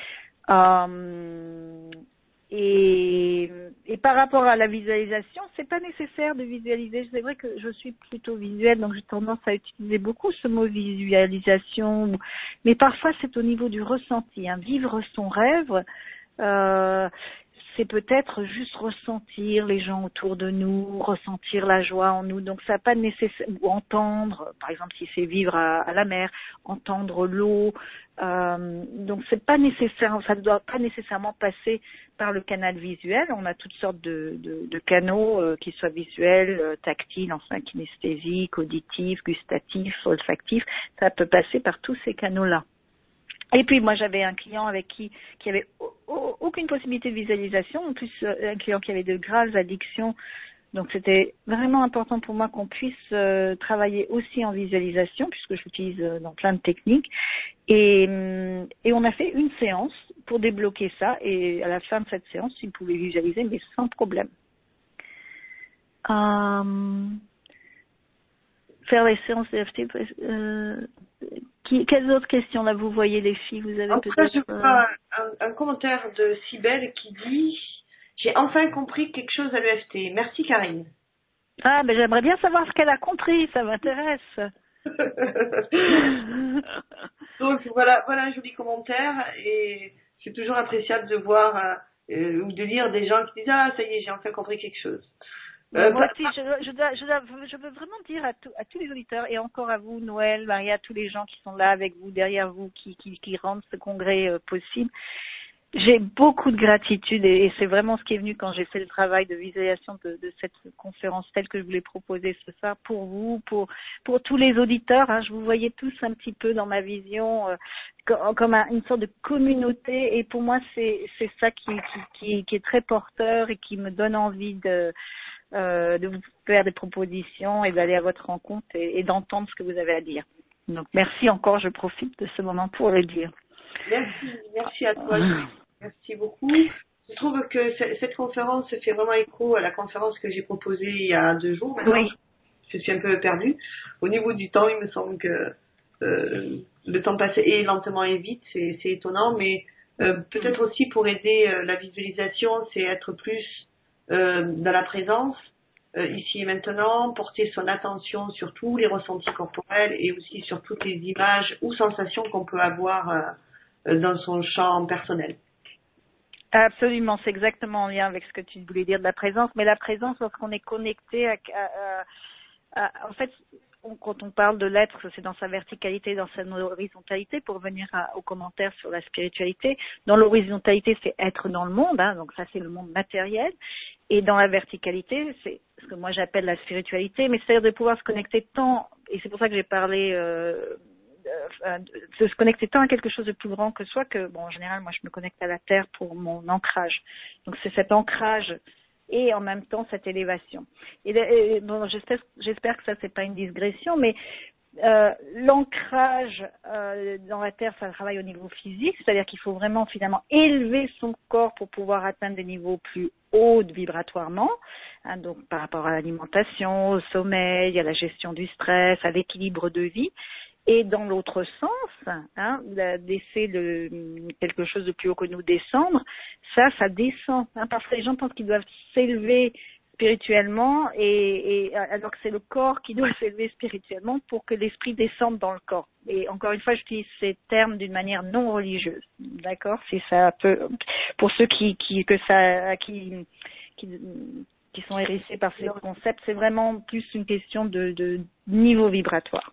Euh, et, et par rapport à la visualisation, c'est pas nécessaire de visualiser. C'est vrai que je suis plutôt visuelle, donc j'ai tendance à utiliser beaucoup ce mot visualisation. Mais parfois, c'est au niveau du ressenti. Hein. Vivre son rêve. Euh, c'est peut-être juste ressentir les gens autour de nous, ressentir la joie en nous. Donc ça n'a pas de nécessaire, ou entendre, par exemple si c'est vivre à, à la mer, entendre l'eau. Euh, donc c'est pas nécessaire, ça ne doit pas nécessairement passer par le canal visuel. On a toutes sortes de, de, de canaux, euh, qui soient visuels, euh, tactiles, enfin kinesthésiques, auditifs, gustatifs, olfactifs. Ça peut passer par tous ces canaux-là. Et puis moi j'avais un client avec qui qui avait o- o- aucune possibilité de visualisation, en plus un client qui avait de graves addictions, donc c'était vraiment important pour moi qu'on puisse euh, travailler aussi en visualisation puisque je l'utilise euh, dans plein de techniques et et on a fait une séance pour débloquer ça et à la fin de cette séance il pouvait visualiser mais sans problème. Euh, faire les séances d'E F T. Euh, qui, quelles autres questions là vous voyez les filles? Vous avez Après, peut-être. je vois un, un commentaire de Cybèle qui dit « J'ai enfin compris quelque chose à l'E F T. Merci Karine. » Ah, mais j'aimerais bien savoir ce qu'elle a compris, ça m'intéresse. Donc voilà, voilà un joli commentaire et c'est toujours appréciable de voir euh, ou de lire des gens qui disent « Ah, ça y est, j'ai enfin compris quelque chose. » Euh, moi aussi, je, je, dois, je, dois, je veux vraiment dire à, tout, à tous les auditeurs et encore à vous, Noël, Maria, tous les gens qui sont là avec vous, derrière vous, qui, qui, qui rendent ce congrès euh, possible. J'ai beaucoup de gratitude et, et c'est vraiment ce qui est venu quand j'ai fait le travail de visualisation de, de cette conférence telle que je vous l'ai proposée ce soir pour vous, pour pour tous les auditeurs. Hein, je vous voyais tous un petit peu dans ma vision euh, comme, comme un, une sorte de communauté et pour moi c'est c'est ça qui, qui qui qui est très porteur et qui me donne envie de Euh, de vous faire des propositions et d'aller à votre rencontre et, et d'entendre ce que vous avez à dire. Donc merci encore, je profite de ce moment pour le dire. Merci, merci à toi, merci beaucoup. Je trouve que cette conférence fait vraiment écho à la conférence que j'ai proposée il y a deux jours maintenant. Oui. je suis un peu perdue. Au niveau du temps, il me semble que euh, le temps passe et lentement et vite, c'est, c'est étonnant, mais euh, peut-être aussi pour aider euh, la visualisation, c'est être plus euh, dans la présence, euh, ici et maintenant, porter son attention sur tous les ressentis corporels et aussi sur toutes les images ou sensations qu'on peut avoir euh, dans son champ personnel. Absolument, c'est exactement en lien avec ce que tu voulais dire de la présence, mais la présence lorsqu'on est connecté à, à, à, à en fait, on, quand on parle de l'être, c'est dans sa verticalité, dans sa horizontalité, pour revenir à, aux commentaires sur la spiritualité. Dans l'horizontalité, c'est être dans le monde, hein, donc ça c'est le monde matériel, et dans la verticalité, c'est ce que moi j'appelle la spiritualité, mais c'est-à-dire de pouvoir se connecter tant, et c'est pour ça que j'ai parlé euh, de se connecter tant à quelque chose de plus grand que soi que, bon, en général, moi, je me connecte à la terre pour mon ancrage. Donc, c'est cet ancrage et en même temps cette élévation. Et, et bon, j'espère, j'espère que ça, c'est pas une digression, mais euh, l'ancrage euh, dans la terre, ça travaille au niveau physique, c'est-à-dire qu'il faut vraiment finalement élever son corps pour pouvoir atteindre des niveaux plus hauts vibratoirement, hein, donc par rapport à l'alimentation, au sommeil, à la gestion du stress, à l'équilibre de vie. Et dans l'autre sens, hein, laisser le, quelque chose de plus haut que nous descendre, ça, ça descend. Hein, parce que les gens pensent qu'ils doivent s'élever spirituellement, et, et alors que c'est le corps qui doit s'élever spirituellement pour que l'esprit descende dans le corps. Et encore une fois, j'utilise ces termes d'une manière non religieuse, d'accord? Si ça peut, pour ceux qui, qui que ça, qui, qui, qui sont hérissés par ces concepts, c'est vraiment plus une question de, de niveau vibratoire.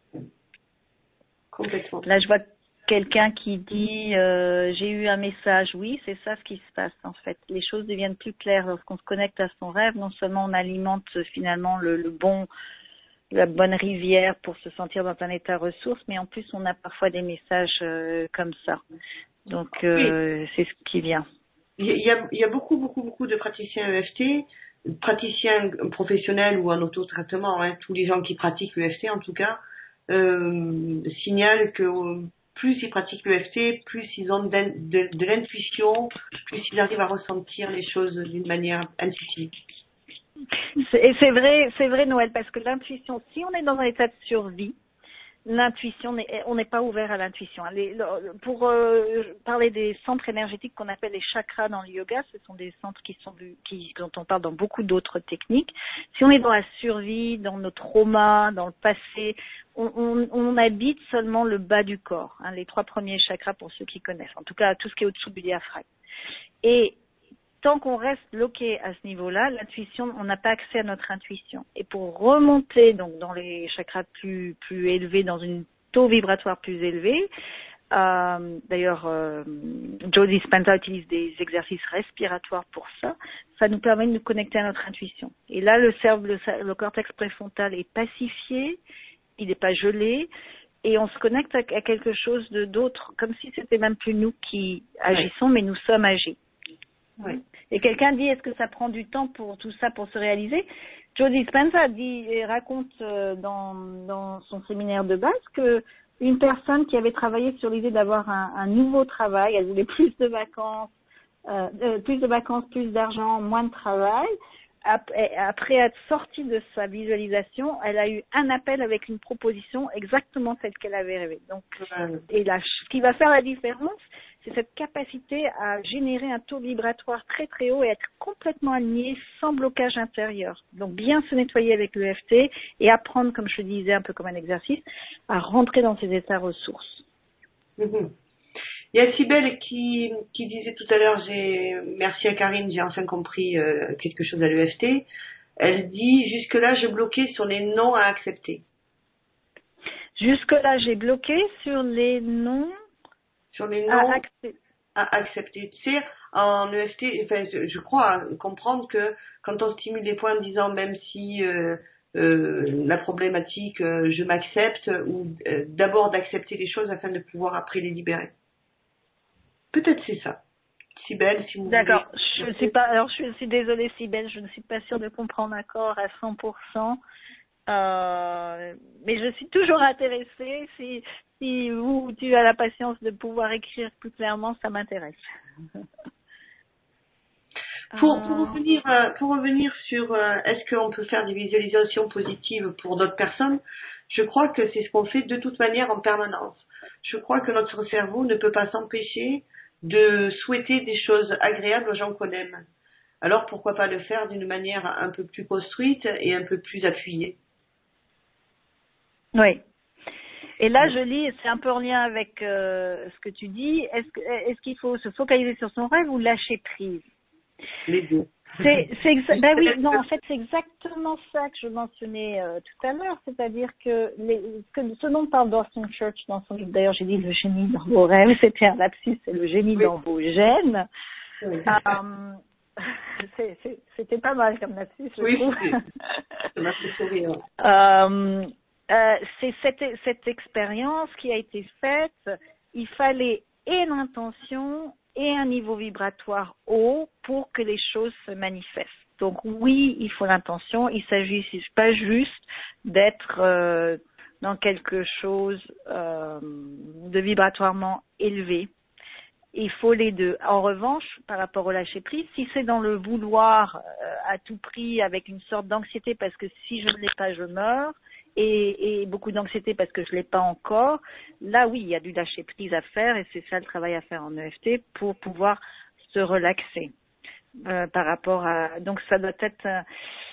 Complètement. Là, je vois quelqu'un qui dit euh, j'ai eu un message. Oui, c'est ça ce qui se passe en fait. Les choses deviennent plus claires lorsqu'on se connecte à son rêve. Non seulement on alimente finalement le, le bon, la bonne rivière pour se sentir dans un état ressource, mais en plus on a parfois des messages euh, comme ça. Donc euh, oui. C'est ce qui vient. Il y a, il y a beaucoup, beaucoup, beaucoup de praticiens E F T, praticiens professionnels ou en autotraitement. Hein, tous les gens qui pratiquent l'E F T en tout cas. Euh, signale que plus ils pratiquent l'E F T, plus ils ont de, de, de l'intuition, plus ils arrivent à ressentir les choses d'une manière intuitive. Et c'est vrai, c'est vrai Noël, parce que l'intuition, si on est dans un état de survie, l'intuition, on n'est pas ouvert à l'intuition. Les, pour euh, parler des centres énergétiques qu'on appelle les chakras dans le yoga, ce sont des centres qui sont qui, dont on parle dans beaucoup d'autres techniques. Si on est dans la survie, dans nos traumas, dans le passé, on, on, on habite seulement le bas du corps, hein, les trois premiers chakras pour ceux qui connaissent. En tout cas, tout ce qui est au-dessous du diaphragme. Et tant qu'on reste bloqué à ce niveau-là, l'intuition, on n'a pas accès à notre intuition. Et pour remonter donc dans les chakras plus plus élevés, dans une taux vibratoire plus élevé, euh, d'ailleurs euh, Joe Dispenza utilise des exercices respiratoires pour ça. Ça nous permet de nous connecter à notre intuition. Et là, le cerveau, le, le cortex préfrontal est pacifié, il n'est pas gelé. Et on se connecte à, à quelque chose de d'autre, comme si c'était même plus nous qui agissons, mais nous sommes agis. Oui. Et quelqu'un dit, est-ce que ça prend du temps pour tout ça pour se réaliser? Joe Dispenza dit et raconte euh, dans, dans son séminaire de base que une personne qui avait travaillé sur l'idée d'avoir un, un nouveau travail, elle voulait plus de vacances, euh, euh, plus de vacances, plus d'argent, moins de travail. Après être sortie de sa visualisation, elle a eu un appel avec une proposition exactement celle qu'elle avait rêvée. Donc, et là, ce qui va faire la différence, c'est cette capacité à générer un taux vibratoire très très haut et être complètement aligné sans blocage intérieur. Donc bien se nettoyer avec l'E F T et apprendre, comme je le disais, un peu comme un exercice, à rentrer dans ces états ressources. Mm-hmm. Il y a Cybèle qui, qui disait tout à l'heure, j'ai, merci à Karine, j'ai enfin compris euh, quelque chose à l'E F T. Elle dit, jusque-là, je bloquais sur les noms à accepter. Jusque-là, j'ai bloqué sur les noms sur les noms à, accep- à accepter. Tu sais, en E F T, enfin, je crois comprendre que quand on stimule les points en disant même si euh, euh, la problématique, euh, je m'accepte, ou euh, d'abord d'accepter les choses afin de pouvoir après les libérer. Peut-être c'est ça. Cybèle, si vous D'accord. voulez. Je ne suis pas, alors je suis désolée Cybèle, je ne suis pas sûre de comprendre encore à cent pour cent. Euh, mais je suis toujours intéressée. Si, si vous, tu as la patience de pouvoir écrire plus clairement, ça m'intéresse. Pour, pour, revenir, euh, pour revenir sur euh, est-ce qu'on peut faire des visualisations positives pour d'autres personnes, je crois que c'est ce qu'on fait de toute manière en permanence. Je crois que notre cerveau ne peut pas s'empêcher de souhaiter des choses agréables aux gens qu'on aime. Alors pourquoi pas le faire d'une manière un peu plus construite et un peu plus appuyée. Oui. Et là, je lis, c'est un peu en lien avec euh, ce que tu dis. Est-ce, que, est-ce qu'il faut se focaliser sur son rêve ou lâcher prise? Les deux. C'est, c'est exa- ben oui, non, en fait, c'est exactement ça que je mentionnais euh, tout à l'heure, c'est-à-dire que, les, que ce dont parle Dawson Church dans son livre, d'ailleurs, j'ai dit le génie dans vos rêves, c'était un lapsus, c'est le génie oui. dans vos gènes. Oui. Euh, c'est, c'est, c'était pas mal comme lapsus, je oui, trouve. Ça m'a fait sourire. euh, euh, c'est cette, cette expérience qui a été faite, il fallait et l'intention et un niveau vibratoire haut pour que les choses se manifestent. Donc oui, il faut l'intention, il s'agit pas juste d'être euh, dans quelque chose euh, de vibratoirement élevé. Il faut les deux. En revanche, par rapport au lâcher prise, si c'est dans le vouloir euh, à tout prix avec une sorte d'anxiété parce que si je ne l'ai pas, je meurs, et, et beaucoup d'anxiété parce que je l'ai pas encore, là oui, il y a du lâcher prise à faire et c'est ça le travail à faire en E F T pour pouvoir se relaxer euh, par rapport à. Donc ça doit être. Euh,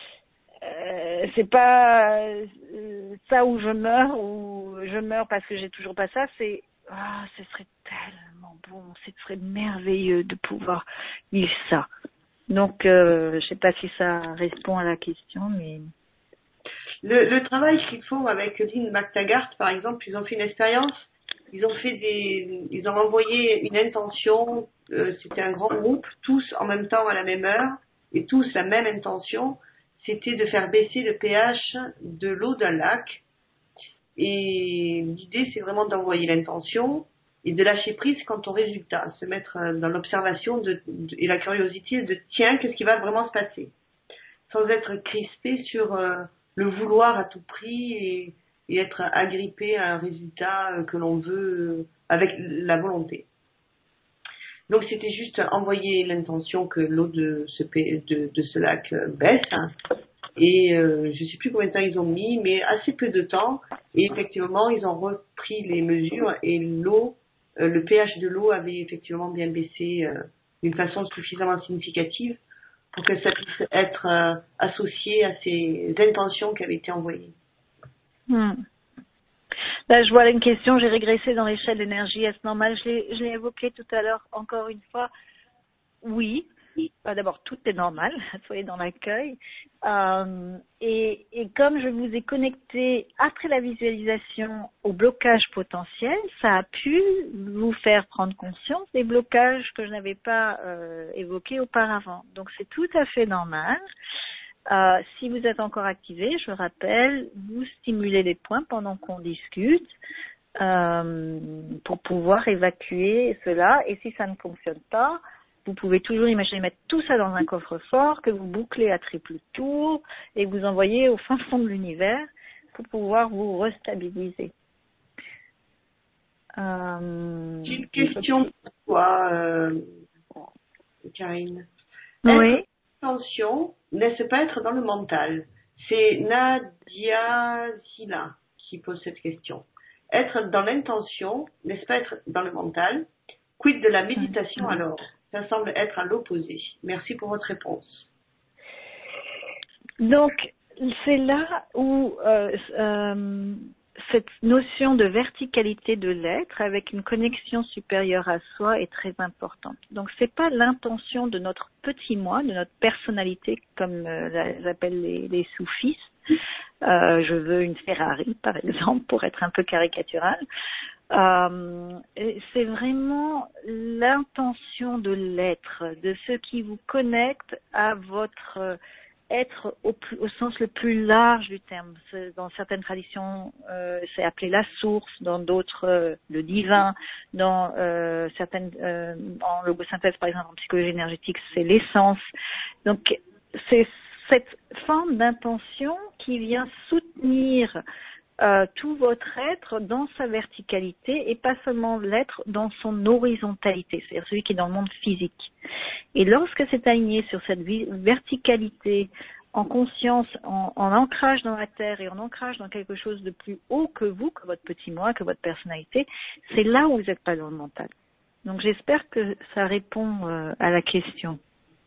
euh, c'est pas euh, ça où je meurs ou je meurs parce que j'ai toujours pas ça. C'est ah, ce serait tellement bon, ce serait merveilleux de pouvoir vivre ça. Donc euh, je sais pas si ça répond à la question, mais. Le, le travail qu'ils font avec Lynn McTaggart, par exemple, ils ont fait une expérience, ils ont fait des, ils ont envoyé une intention, euh, c'était un grand groupe, tous en même temps à la même heure, et tous la même intention, c'était de faire baisser le pH de l'eau d'un lac. Et l'idée, c'est vraiment d'envoyer l'intention et de lâcher prise quant au résultat, se mettre dans l'observation de, de, et la curiosité de tiens, qu'est-ce qui va vraiment se passer, sans être crispé sur euh, le vouloir à tout prix et, et être agrippé à un résultat que l'on veut avec la volonté. Donc c'était juste envoyer l'intention que l'eau de ce, de, de ce lac baisse. Et euh, je ne sais plus combien de temps ils ont mis, mais assez peu de temps. Et effectivement, ils ont repris les mesures et l'eau, euh, le pH de l'eau avait effectivement bien baissé euh, d'une façon suffisamment significative pour que ça puisse être euh, associé à ces intentions qui avaient été envoyées. Hmm. Là, je vois une question, j'ai régressé dans l'échelle d'énergie. Est-ce normal? Je l'ai, je l'ai évoqué tout à l'heure, encore une fois. Oui. Euh, d'abord, tout est normal, soyez dans l'accueil. Euh, et, et comme je vous ai connecté après la visualisation au blocage potentiel, ça a pu vous faire prendre conscience des blocages que je n'avais pas euh, évoqués auparavant. Donc, c'est tout à fait normal. Euh, si vous êtes encore activé, je rappelle, vous stimulez les points pendant qu'on discute euh, pour pouvoir évacuer cela. Et si ça ne fonctionne pas, vous pouvez toujours imaginer mettre tout ça dans un coffre-fort que vous bouclez à triple tour et vous envoyez au fin fond de l'univers pour pouvoir vous restabiliser. Euh, J'ai une question pour toi, euh, Karine. Oui. L'intention, n'est-ce pas être dans le mental? C'est Nadia Zila qui pose cette question. Être dans l'intention, n'est-ce pas être dans le mental? Quid de la méditation alors? Ça semble être à l'opposé. Merci pour votre réponse. Donc, c'est là où euh, euh, cette notion de verticalité de l'être avec une connexion supérieure à soi est très importante. Donc, c'est pas l'intention de notre petit moi, de notre personnalité, comme euh, l'appellent les, les soufistes. Euh, je veux une Ferrari, par exemple, pour être un peu caricatural. Euh, c'est vraiment l'intention de l'être, de ce qui vous connecte à votre être au, plus, au sens le plus large du terme. Dans certaines traditions, euh, c'est appelé la source, dans d'autres, euh, le divin, dans euh, certaines, euh, en logosynthèse, par exemple, en psychologie énergétique, c'est l'essence. Donc, c'est cette forme d'intention qui vient soutenir euh, tout votre être dans sa verticalité et pas seulement l'être dans son horizontalité, c'est-à-dire celui qui est dans le monde physique. Et lorsque c'est aligné sur cette verticalité, en conscience, en, en ancrage dans la terre et en ancrage dans quelque chose de plus haut que vous, que votre petit moi, que votre personnalité, c'est là où vous n'êtes pas dans le mental. Donc j'espère que ça répond euh, à la question.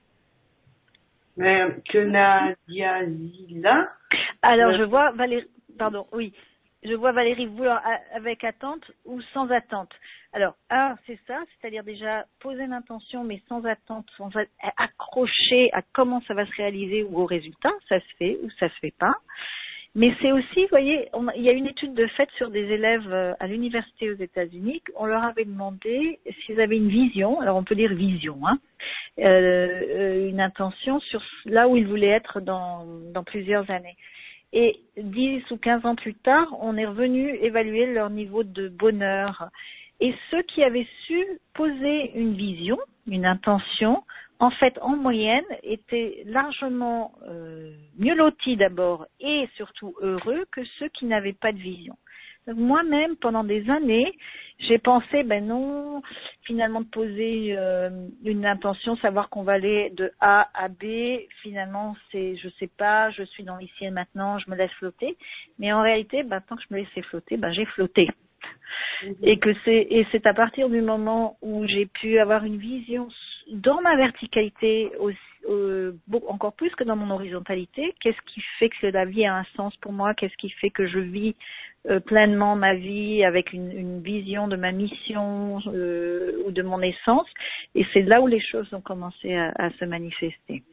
Mais que Nadia dit là. Alors euh, je vois Valérie, pardon, oui, je vois Valérie vouloir avec attente ou sans attente. Alors, un, c'est ça, c'est-à-dire déjà poser l'intention, mais sans attente, sans accrocher à comment ça va se réaliser ou au résultat, ça se fait ou ça se fait pas. Mais c'est aussi, vous voyez, on, il y a une étude de fait sur des élèves à l'université aux États-Unis. On leur avait demandé s'ils avaient une vision, alors on peut dire vision, hein, euh, une intention sur là où ils voulaient être dans, dans plusieurs années. Et dix ou quinze ans plus tard, on est revenu évaluer leur niveau de bonheur. Et ceux qui avaient su poser une vision, une intention, en fait, en moyenne, étaient largement euh, mieux lotis d'abord et surtout heureux que ceux qui n'avaient pas de vision. Donc, moi-même, pendant des années, j'ai pensé, ben non, finalement de poser euh, une intention, savoir qu'on va aller de A à B, finalement, c'est, je sais pas, je suis dans l'ici et maintenant, je me laisse flotter. Mais en réalité, ben, tant que je me laissais flotter, ben, j'ai flotté. Et que c'est et c'est à partir du moment où j'ai pu avoir une vision dans ma verticalité aussi, euh, encore plus que dans mon horizontalité, qu'est-ce qui fait que la vie a un sens pour moi, qu'est-ce qui fait que je vis euh, pleinement ma vie avec une, une vision de ma mission euh, ou de mon essence, et c'est là où les choses ont commencé à, à se manifester.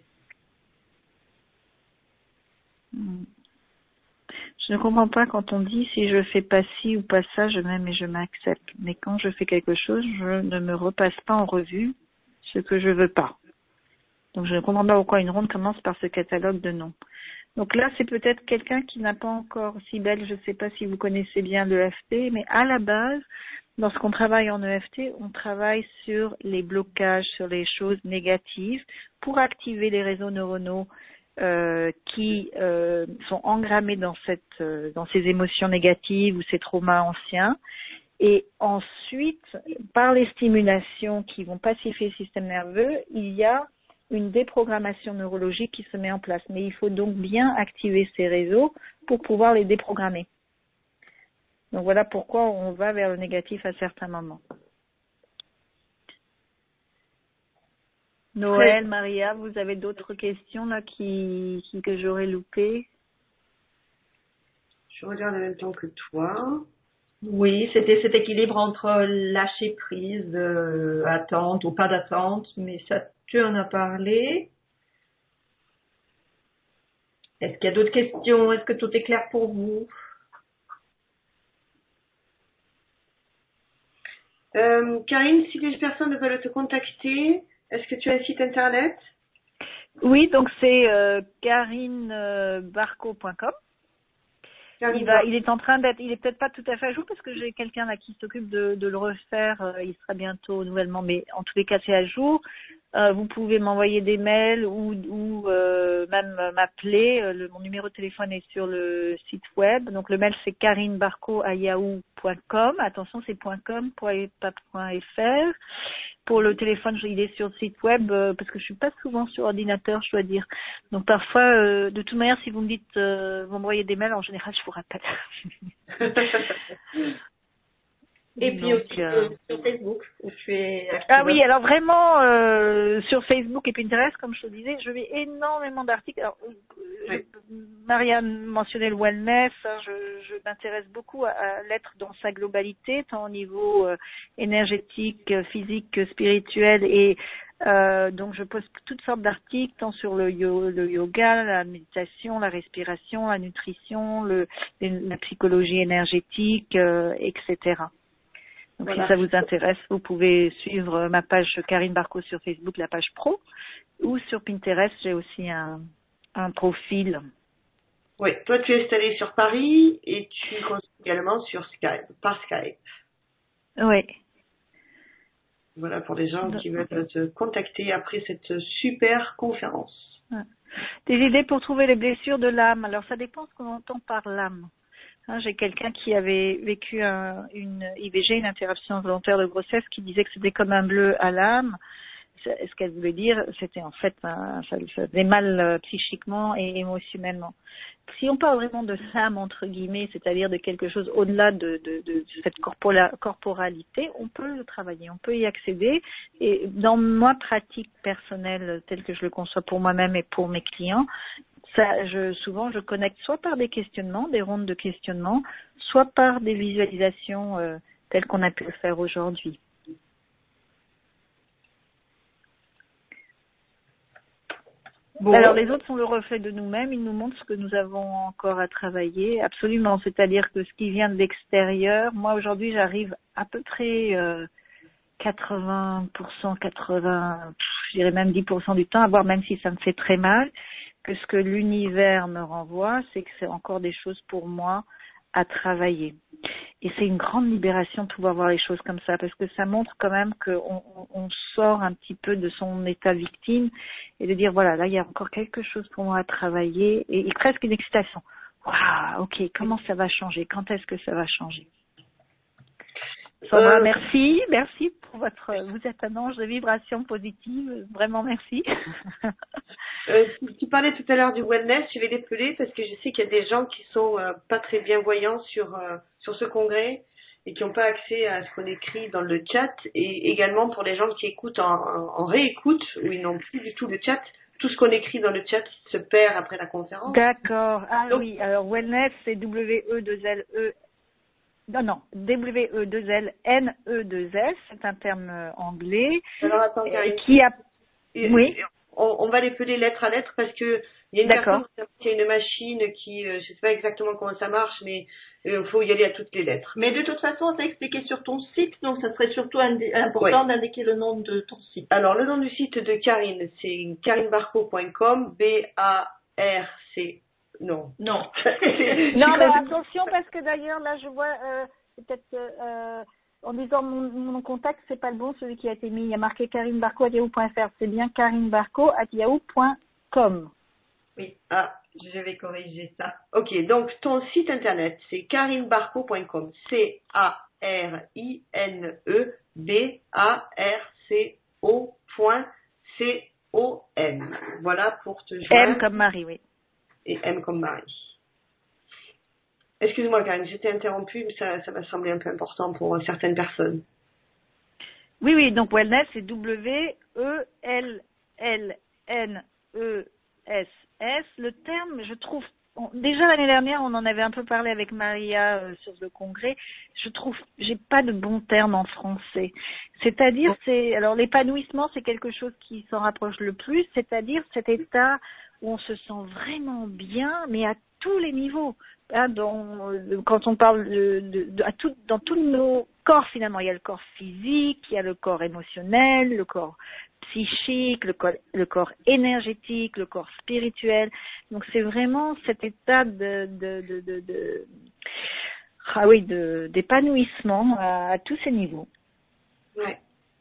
Hmm. Je ne comprends pas quand on dit si je fais pas ci ou pas ça, je m'aime et je m'accepte. Mais quand je fais quelque chose, je ne me repasse pas en revue ce que je veux pas. Donc je ne comprends pas pourquoi une ronde commence par ce catalogue de noms. Donc là, c'est peut-être quelqu'un qui n'a pas encore, si belle, je ne sais pas si vous connaissez bien l'E F T, mais à la base, lorsqu'on travaille en E F T, on travaille sur les blocages, sur les choses négatives pour activer les réseaux neuronaux Euh, qui euh, sont engrammés dans cette euh, dans ces émotions négatives ou ces traumas anciens, et ensuite par les stimulations qui vont pacifier le système nerveux, il y a une déprogrammation neurologique qui se met en place. Mais il faut donc bien activer ces réseaux pour pouvoir les déprogrammer. Donc voilà pourquoi on va vers le négatif à certains moments. Noël, Maria, vous avez d'autres questions là qui, qui que j'aurais loupées? Je regarde en même temps que toi. Oui, c'était cet équilibre entre lâcher prise, euh, attente ou pas d'attente, mais ça, tu en as parlé. Est-ce qu'il y a d'autres questions? Est-ce que tout est clair pour vous? Euh, Karine, si les personnes veulent te contacter, est-ce que tu as un site internet? Oui, donc c'est euh, karine barco point com. Il va, il est en train d'être, il est peut-être pas tout à fait à jour parce que j'ai quelqu'un là qui s'occupe de, de le refaire. Euh, il sera bientôt nouvellement, mais en tous les cas c'est à jour. Euh, vous pouvez m'envoyer des mails ou, ou euh, même m'appeler. Euh, le, mon numéro de téléphone est sur le site web. Donc le mail c'est karinebarco à yahoo point com. Attention, c'est .com, pas .fr. Pour le téléphone, il est sur le site web euh, parce que je suis pas souvent sur ordinateur, je dois dire. Donc parfois, euh, de toute manière, si vous me dites, euh, vous m'envoyez des mails, en général, je vous rappelle. Et puis Donc, aussi euh... sur Facebook, où tu es active. Ah oui, alors vraiment, euh, sur Facebook et Pinterest, comme je te disais, je mets énormément d'articles. Alors, Oui. je, Marianne mentionnait le wellness, hein, je, je m'intéresse beaucoup à, à l'être dans sa globalité, tant au niveau euh, énergétique, physique que spirituel, et euh, donc je poste toutes sortes d'articles, tant sur le, yo, le yoga, la méditation, la respiration, la nutrition, le, la psychologie énergétique, euh, et cetera. Donc voilà. Si ça vous intéresse, vous pouvez suivre ma page Karine Barco sur Facebook, la page pro, ou sur Pinterest, j'ai aussi un, un profil. Oui, toi tu es installé sur Paris et tu consultes également sur Skype, par Skype. Oui. Voilà, pour les gens qui veulent te contacter après cette super conférence. Des idées pour trouver les blessures de l'âme. Alors ça dépend ce qu'on entend par l'âme. Hein, j'ai quelqu'un qui avait vécu un, une I V G, une interruption involontaire de grossesse, qui disait que c'était comme un bleu à l'âme. Ce qu'elle voulait dire, c'était en fait, un, ça lui faisait mal euh, psychiquement et émotionnellement. Si on parle vraiment de l'âme, entre guillemets, c'est-à-dire de quelque chose au-delà de, de, de cette corpora, corporalité, on peut le travailler, on peut y accéder. Et dans ma pratique personnelle, telle que je le conçois pour moi-même et pour mes clients, ça, je, souvent, je connecte soit par des questionnements, des rondes de questionnements, soit par des visualisations euh, telles qu'on a pu le faire aujourd'hui. Bon. Alors les autres sont le reflet de nous-mêmes, ils nous montrent ce que nous avons encore à travailler, absolument, c'est-à-dire que ce qui vient de l'extérieur, moi aujourd'hui j'arrive à peu près euh, quatre-vingts pour cent, quatre-vingts, je dirais même dix pour cent du temps, à voir même si ça me fait très mal, que ce que l'univers me renvoie, c'est que c'est encore des choses pour moi à travailler. Et c'est une grande libération de pouvoir voir les choses comme ça, parce que ça montre quand même qu'on on, on sort un petit peu de son état victime et de dire, voilà, là, il y a encore quelque chose pour moi à travailler, et, et presque une excitation. Waouh, ok, comment ça va changer? Quand est-ce que ça va changer? Sandra, euh, merci, merci pour votre, vous êtes un ange de vibration positive, vraiment merci. euh, tu parlais tout à l'heure du wellness, je vais l'épeler parce que je sais qu'il y a des gens qui sont euh, pas très bienvoyants sur euh, sur ce congrès et qui n'ont pas accès à ce qu'on écrit dans le chat, et également pour les gens qui écoutent en, en, en réécoute, où ils n'ont plus du tout le chat, tout ce qu'on écrit dans le chat se perd après la conférence. D'accord, ah Donc, oui, alors wellness c'est W E deux L E. Non, non, W E deux L N E deux S, c'est un terme anglais. Alors attends, Karine. Qui a... Et, oui. On, on va l'épeler lettre à lettre parce que il y a une personne qui a une machine qui, euh, je sais pas exactement comment ça marche, mais il euh, faut y aller à toutes les lettres. Mais de toute façon, c'est expliqué sur ton site, donc ça serait surtout important oui. d'indiquer le nom de ton site. Alors, le nom du site de Karine, c'est karine barco point com, B A R C. Non. Non. Non, mais attention parce que d'ailleurs, là, je vois, euh, peut-être, euh, en disant mon, mon contact, c'est pas le bon, celui qui a été mis. Il y a marqué karine barco arobase yahoo point f r. C'est bien karine barco arobase yahoo point com. Oui. Ah, je vais corriger ça. Ok, donc ton site internet, c'est karine barco point com. C A R I N E B A R C O point C O M. Voilà pour te joindre. M comme Marie, oui. Et M comme Marie. Excuse-moi, Karine, j'étais interrompue, mais ça, ça m'a semblé un peu important pour certaines personnes. Oui, oui, donc wellness, c'est W E L L N E S S. Le terme, je trouve, on, déjà l'année dernière, on en avait un peu parlé avec Maria euh, sur le congrès. Je trouve, j'ai pas de bon terme en français. C'est-à-dire, c'est, alors l'épanouissement, c'est quelque chose qui s'en rapproche le plus, c'est-à-dire cet état où on se sent vraiment bien, mais à tous les niveaux. Hein, dans, quand on parle de, de, de, à tout, dans tous nos corps finalement, il y a le corps physique, il y a le corps émotionnel, le corps psychique, le corps, le corps énergétique, le corps spirituel. Donc c'est vraiment cet état de, de, de, de, de ah oui, de, d'épanouissement à, à tous ces niveaux. Ouais.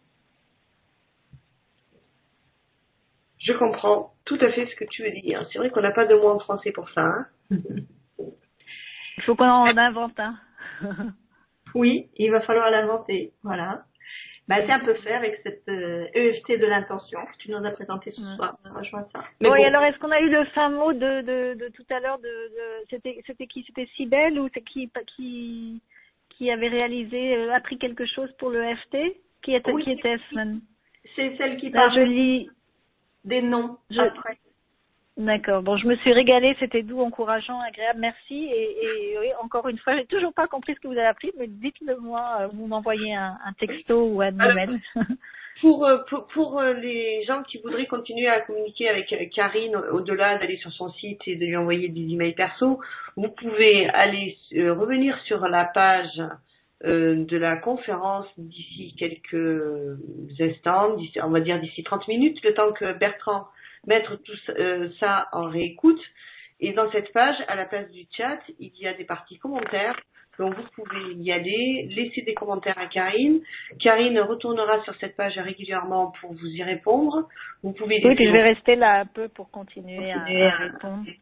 Je comprends tout à fait ce que tu veux dire. C'est vrai qu'on n'a pas de mot en français pour ça. Hein. Il faut qu'on en invente un. Oui, il va falloir l'inventer. Voilà. Bah, c'est un peu fait avec cette euh, E F T de l'intention que tu nous as présenté ce soir. On rejoint ça. Mais oui, bon. Alors est-ce qu'on a eu le fin mot de, de, de tout à l'heure de, de c'était c'était qui c'était Cybèle ou c'est qui qui qui avait réalisé euh, appris quelque chose pour le E F T qui était oui, qui était c'est celle qui parle. Je lis des noms je... après. D'accord. Bon, je me suis régalée, c'était doux, encourageant, agréable. Merci. Et, et oui, encore une fois, j'ai toujours pas compris ce que vous avez appris, mais dites-le moi. Vous m'envoyez un, un texto ou un email. Pour, pour pour les gens qui voudraient continuer à communiquer avec Karine, au-delà d'aller sur son site et de lui envoyer des emails perso, vous pouvez aller euh, revenir sur la page euh, de la conférence d'ici quelques instants, d'ici, on va dire d'ici trente minutes, le temps que Bertrand mettre tout euh, ça en réécoute. Et dans cette page, à la place du chat, il y a des parties commentaires. Donc vous pouvez y aller, laisser des commentaires à Karine. Karine retournera sur cette page régulièrement pour vous y répondre. Vous pouvez. Oui, puis je vais rester là un peu pour continuer, continuer à, à répondre.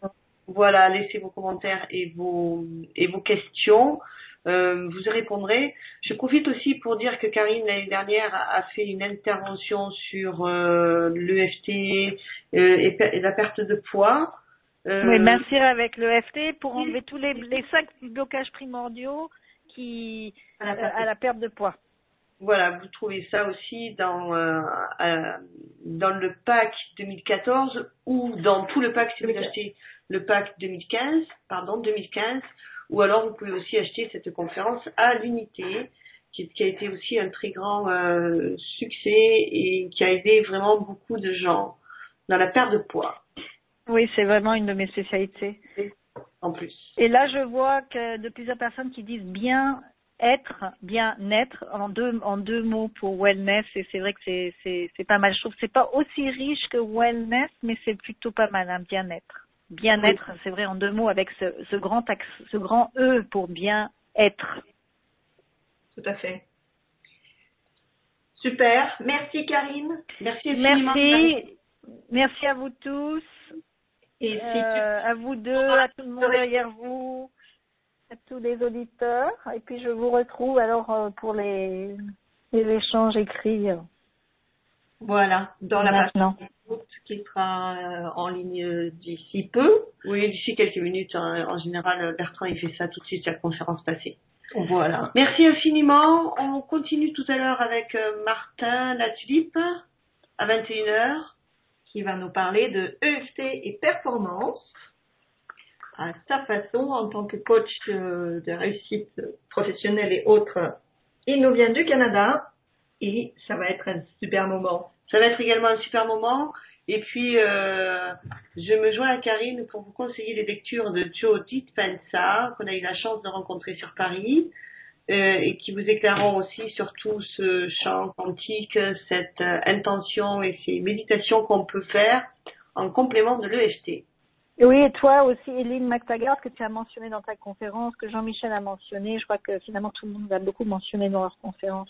Voilà, laissez vos commentaires et vos, et vos questions. Euh, vous y répondrez. Je profite aussi pour dire que Karine, l'année dernière, a fait une intervention sur euh, l'E F T euh, et, et la perte de poids. Euh, oui, merci avec l'E F T pour enlever tous les, les cinq blocages primordiaux qui, à, la euh, à la perte de poids. Voilà, vous trouvez ça aussi dans, euh, euh, dans le pack deux mille quatorze ou dans tout le pack si vous achetez le pack deux mille quinze, pardon, deux mille quinze, ou alors vous pouvez aussi acheter cette conférence à l'unité, qui, qui a été aussi un très grand euh, succès et qui a aidé vraiment beaucoup de gens dans la perte de poids. Oui, c'est vraiment une de mes spécialités. En plus. Et là, je vois que de plusieurs personnes qui disent bien être, bien être, en deux, en deux mots pour wellness, et c'est vrai que c'est, c'est, c'est pas mal. Je trouve que c'est pas aussi riche que wellness, mais c'est plutôt pas mal, hein, bien-être. Bien-être, oui. C'est vrai, en deux mots, avec ce, ce grand axe, ce grand E pour bien être. Tout à fait. Super. Merci, Karine. Merci infiniment. Merci. Merci à vous tous. Et euh, à vous deux, à tout le monde derrière vous, à tous les auditeurs. Et puis je vous retrouve alors pour les, les échanges écrits. Voilà, dans la maintenant. Page qui sera en ligne d'ici peu. Oui, d'ici quelques minutes. Hein. En général, Bertrand il fait ça tout de suite à la conférence passée. Voilà. Merci infiniment. On continue tout à l'heure avec Martin Latulipe à vingt et une heures. Qui va nous parler de E F T et performance à sa façon en tant que coach de, de réussite professionnelle et autres. Il nous vient du Canada et ça va être un super moment. Ça va être également un super moment. Et puis, euh, je me joins à Karine pour vous conseiller les lectures de Joe Dispenza, qu'on a eu la chance de rencontrer sur Paris, euh, et qui vous éclaireront aussi sur tout ce champ quantique, cette euh, intention et ces méditations qu'on peut faire en complément de l'E F T. Oui, et toi aussi, Eileen McTaggart, que tu as mentionné dans ta conférence, que Jean-Michel a mentionné. Je crois que finalement tout le monde a beaucoup mentionné dans leur conférence.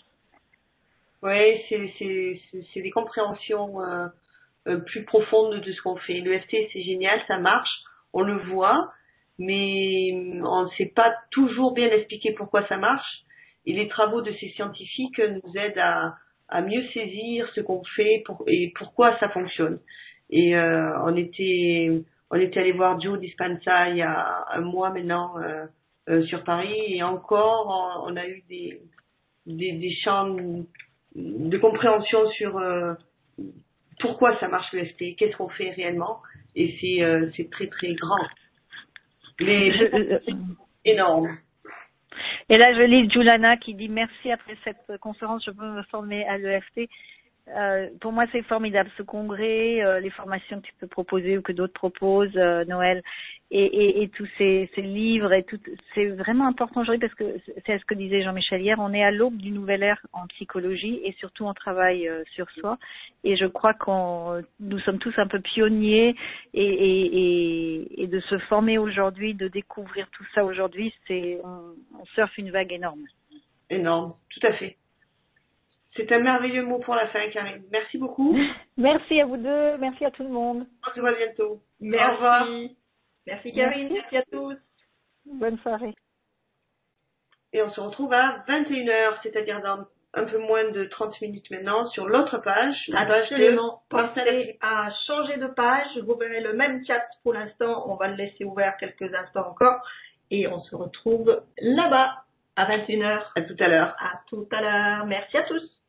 Oui, c'est, c'est, c'est, c'est des compréhensions euh, euh, plus profondes de ce qu'on fait. L'E F T, c'est génial, ça marche, on le voit, mais on ne sait pas toujours bien expliquer pourquoi ça marche. Et les travaux de ces scientifiques nous aident à, à mieux saisir ce qu'on fait pour, et pourquoi ça fonctionne. Et euh, on était... On était allé voir Joe Dispenza il y a un mois maintenant euh, euh, sur Paris et encore on, on a eu des, des, des champs de compréhension sur euh, pourquoi ça marche l'E F T, qu'est-ce qu'on fait réellement et c'est, euh, c'est très très grand. Mais c'est énorme. Et là je lis Julana qui dit merci après cette conférence je peux me former à l'E F T. Euh, pour moi, c'est formidable ce congrès, euh, les formations que tu peux proposer ou que d'autres proposent, euh, Noël, et, et, et tous ces, ces livres et tout. C'est vraiment important aujourd'hui parce que c'est ce que disait Jean-Michel hier. On est à l'aube d'une nouvelle ère en psychologie et surtout en travail euh, sur soi. Et je crois qu'on, nous sommes tous un peu pionniers et, et, et, et de se former aujourd'hui, de découvrir tout ça aujourd'hui, c'est on, on surfe une vague énorme. Énorme, tout à fait. C'est un merveilleux mot pour la fin, Karine. Merci beaucoup. Merci à vous deux. Merci à tout le monde. On se voit bientôt. Merci. Au revoir. Merci, Karine. Merci. Merci à tous. Bonne soirée. Et on se retrouve à vingt et une heures, c'est-à-dire dans un peu moins de trente minutes maintenant, sur l'autre page. La page Absolument. Pensez à changer de page. Vous verrez le même chat pour l'instant. On va le laisser ouvert quelques instants encore. Et on se retrouve là-bas à vingt et une heures. À tout à l'heure. À tout à l'heure. Merci à tous.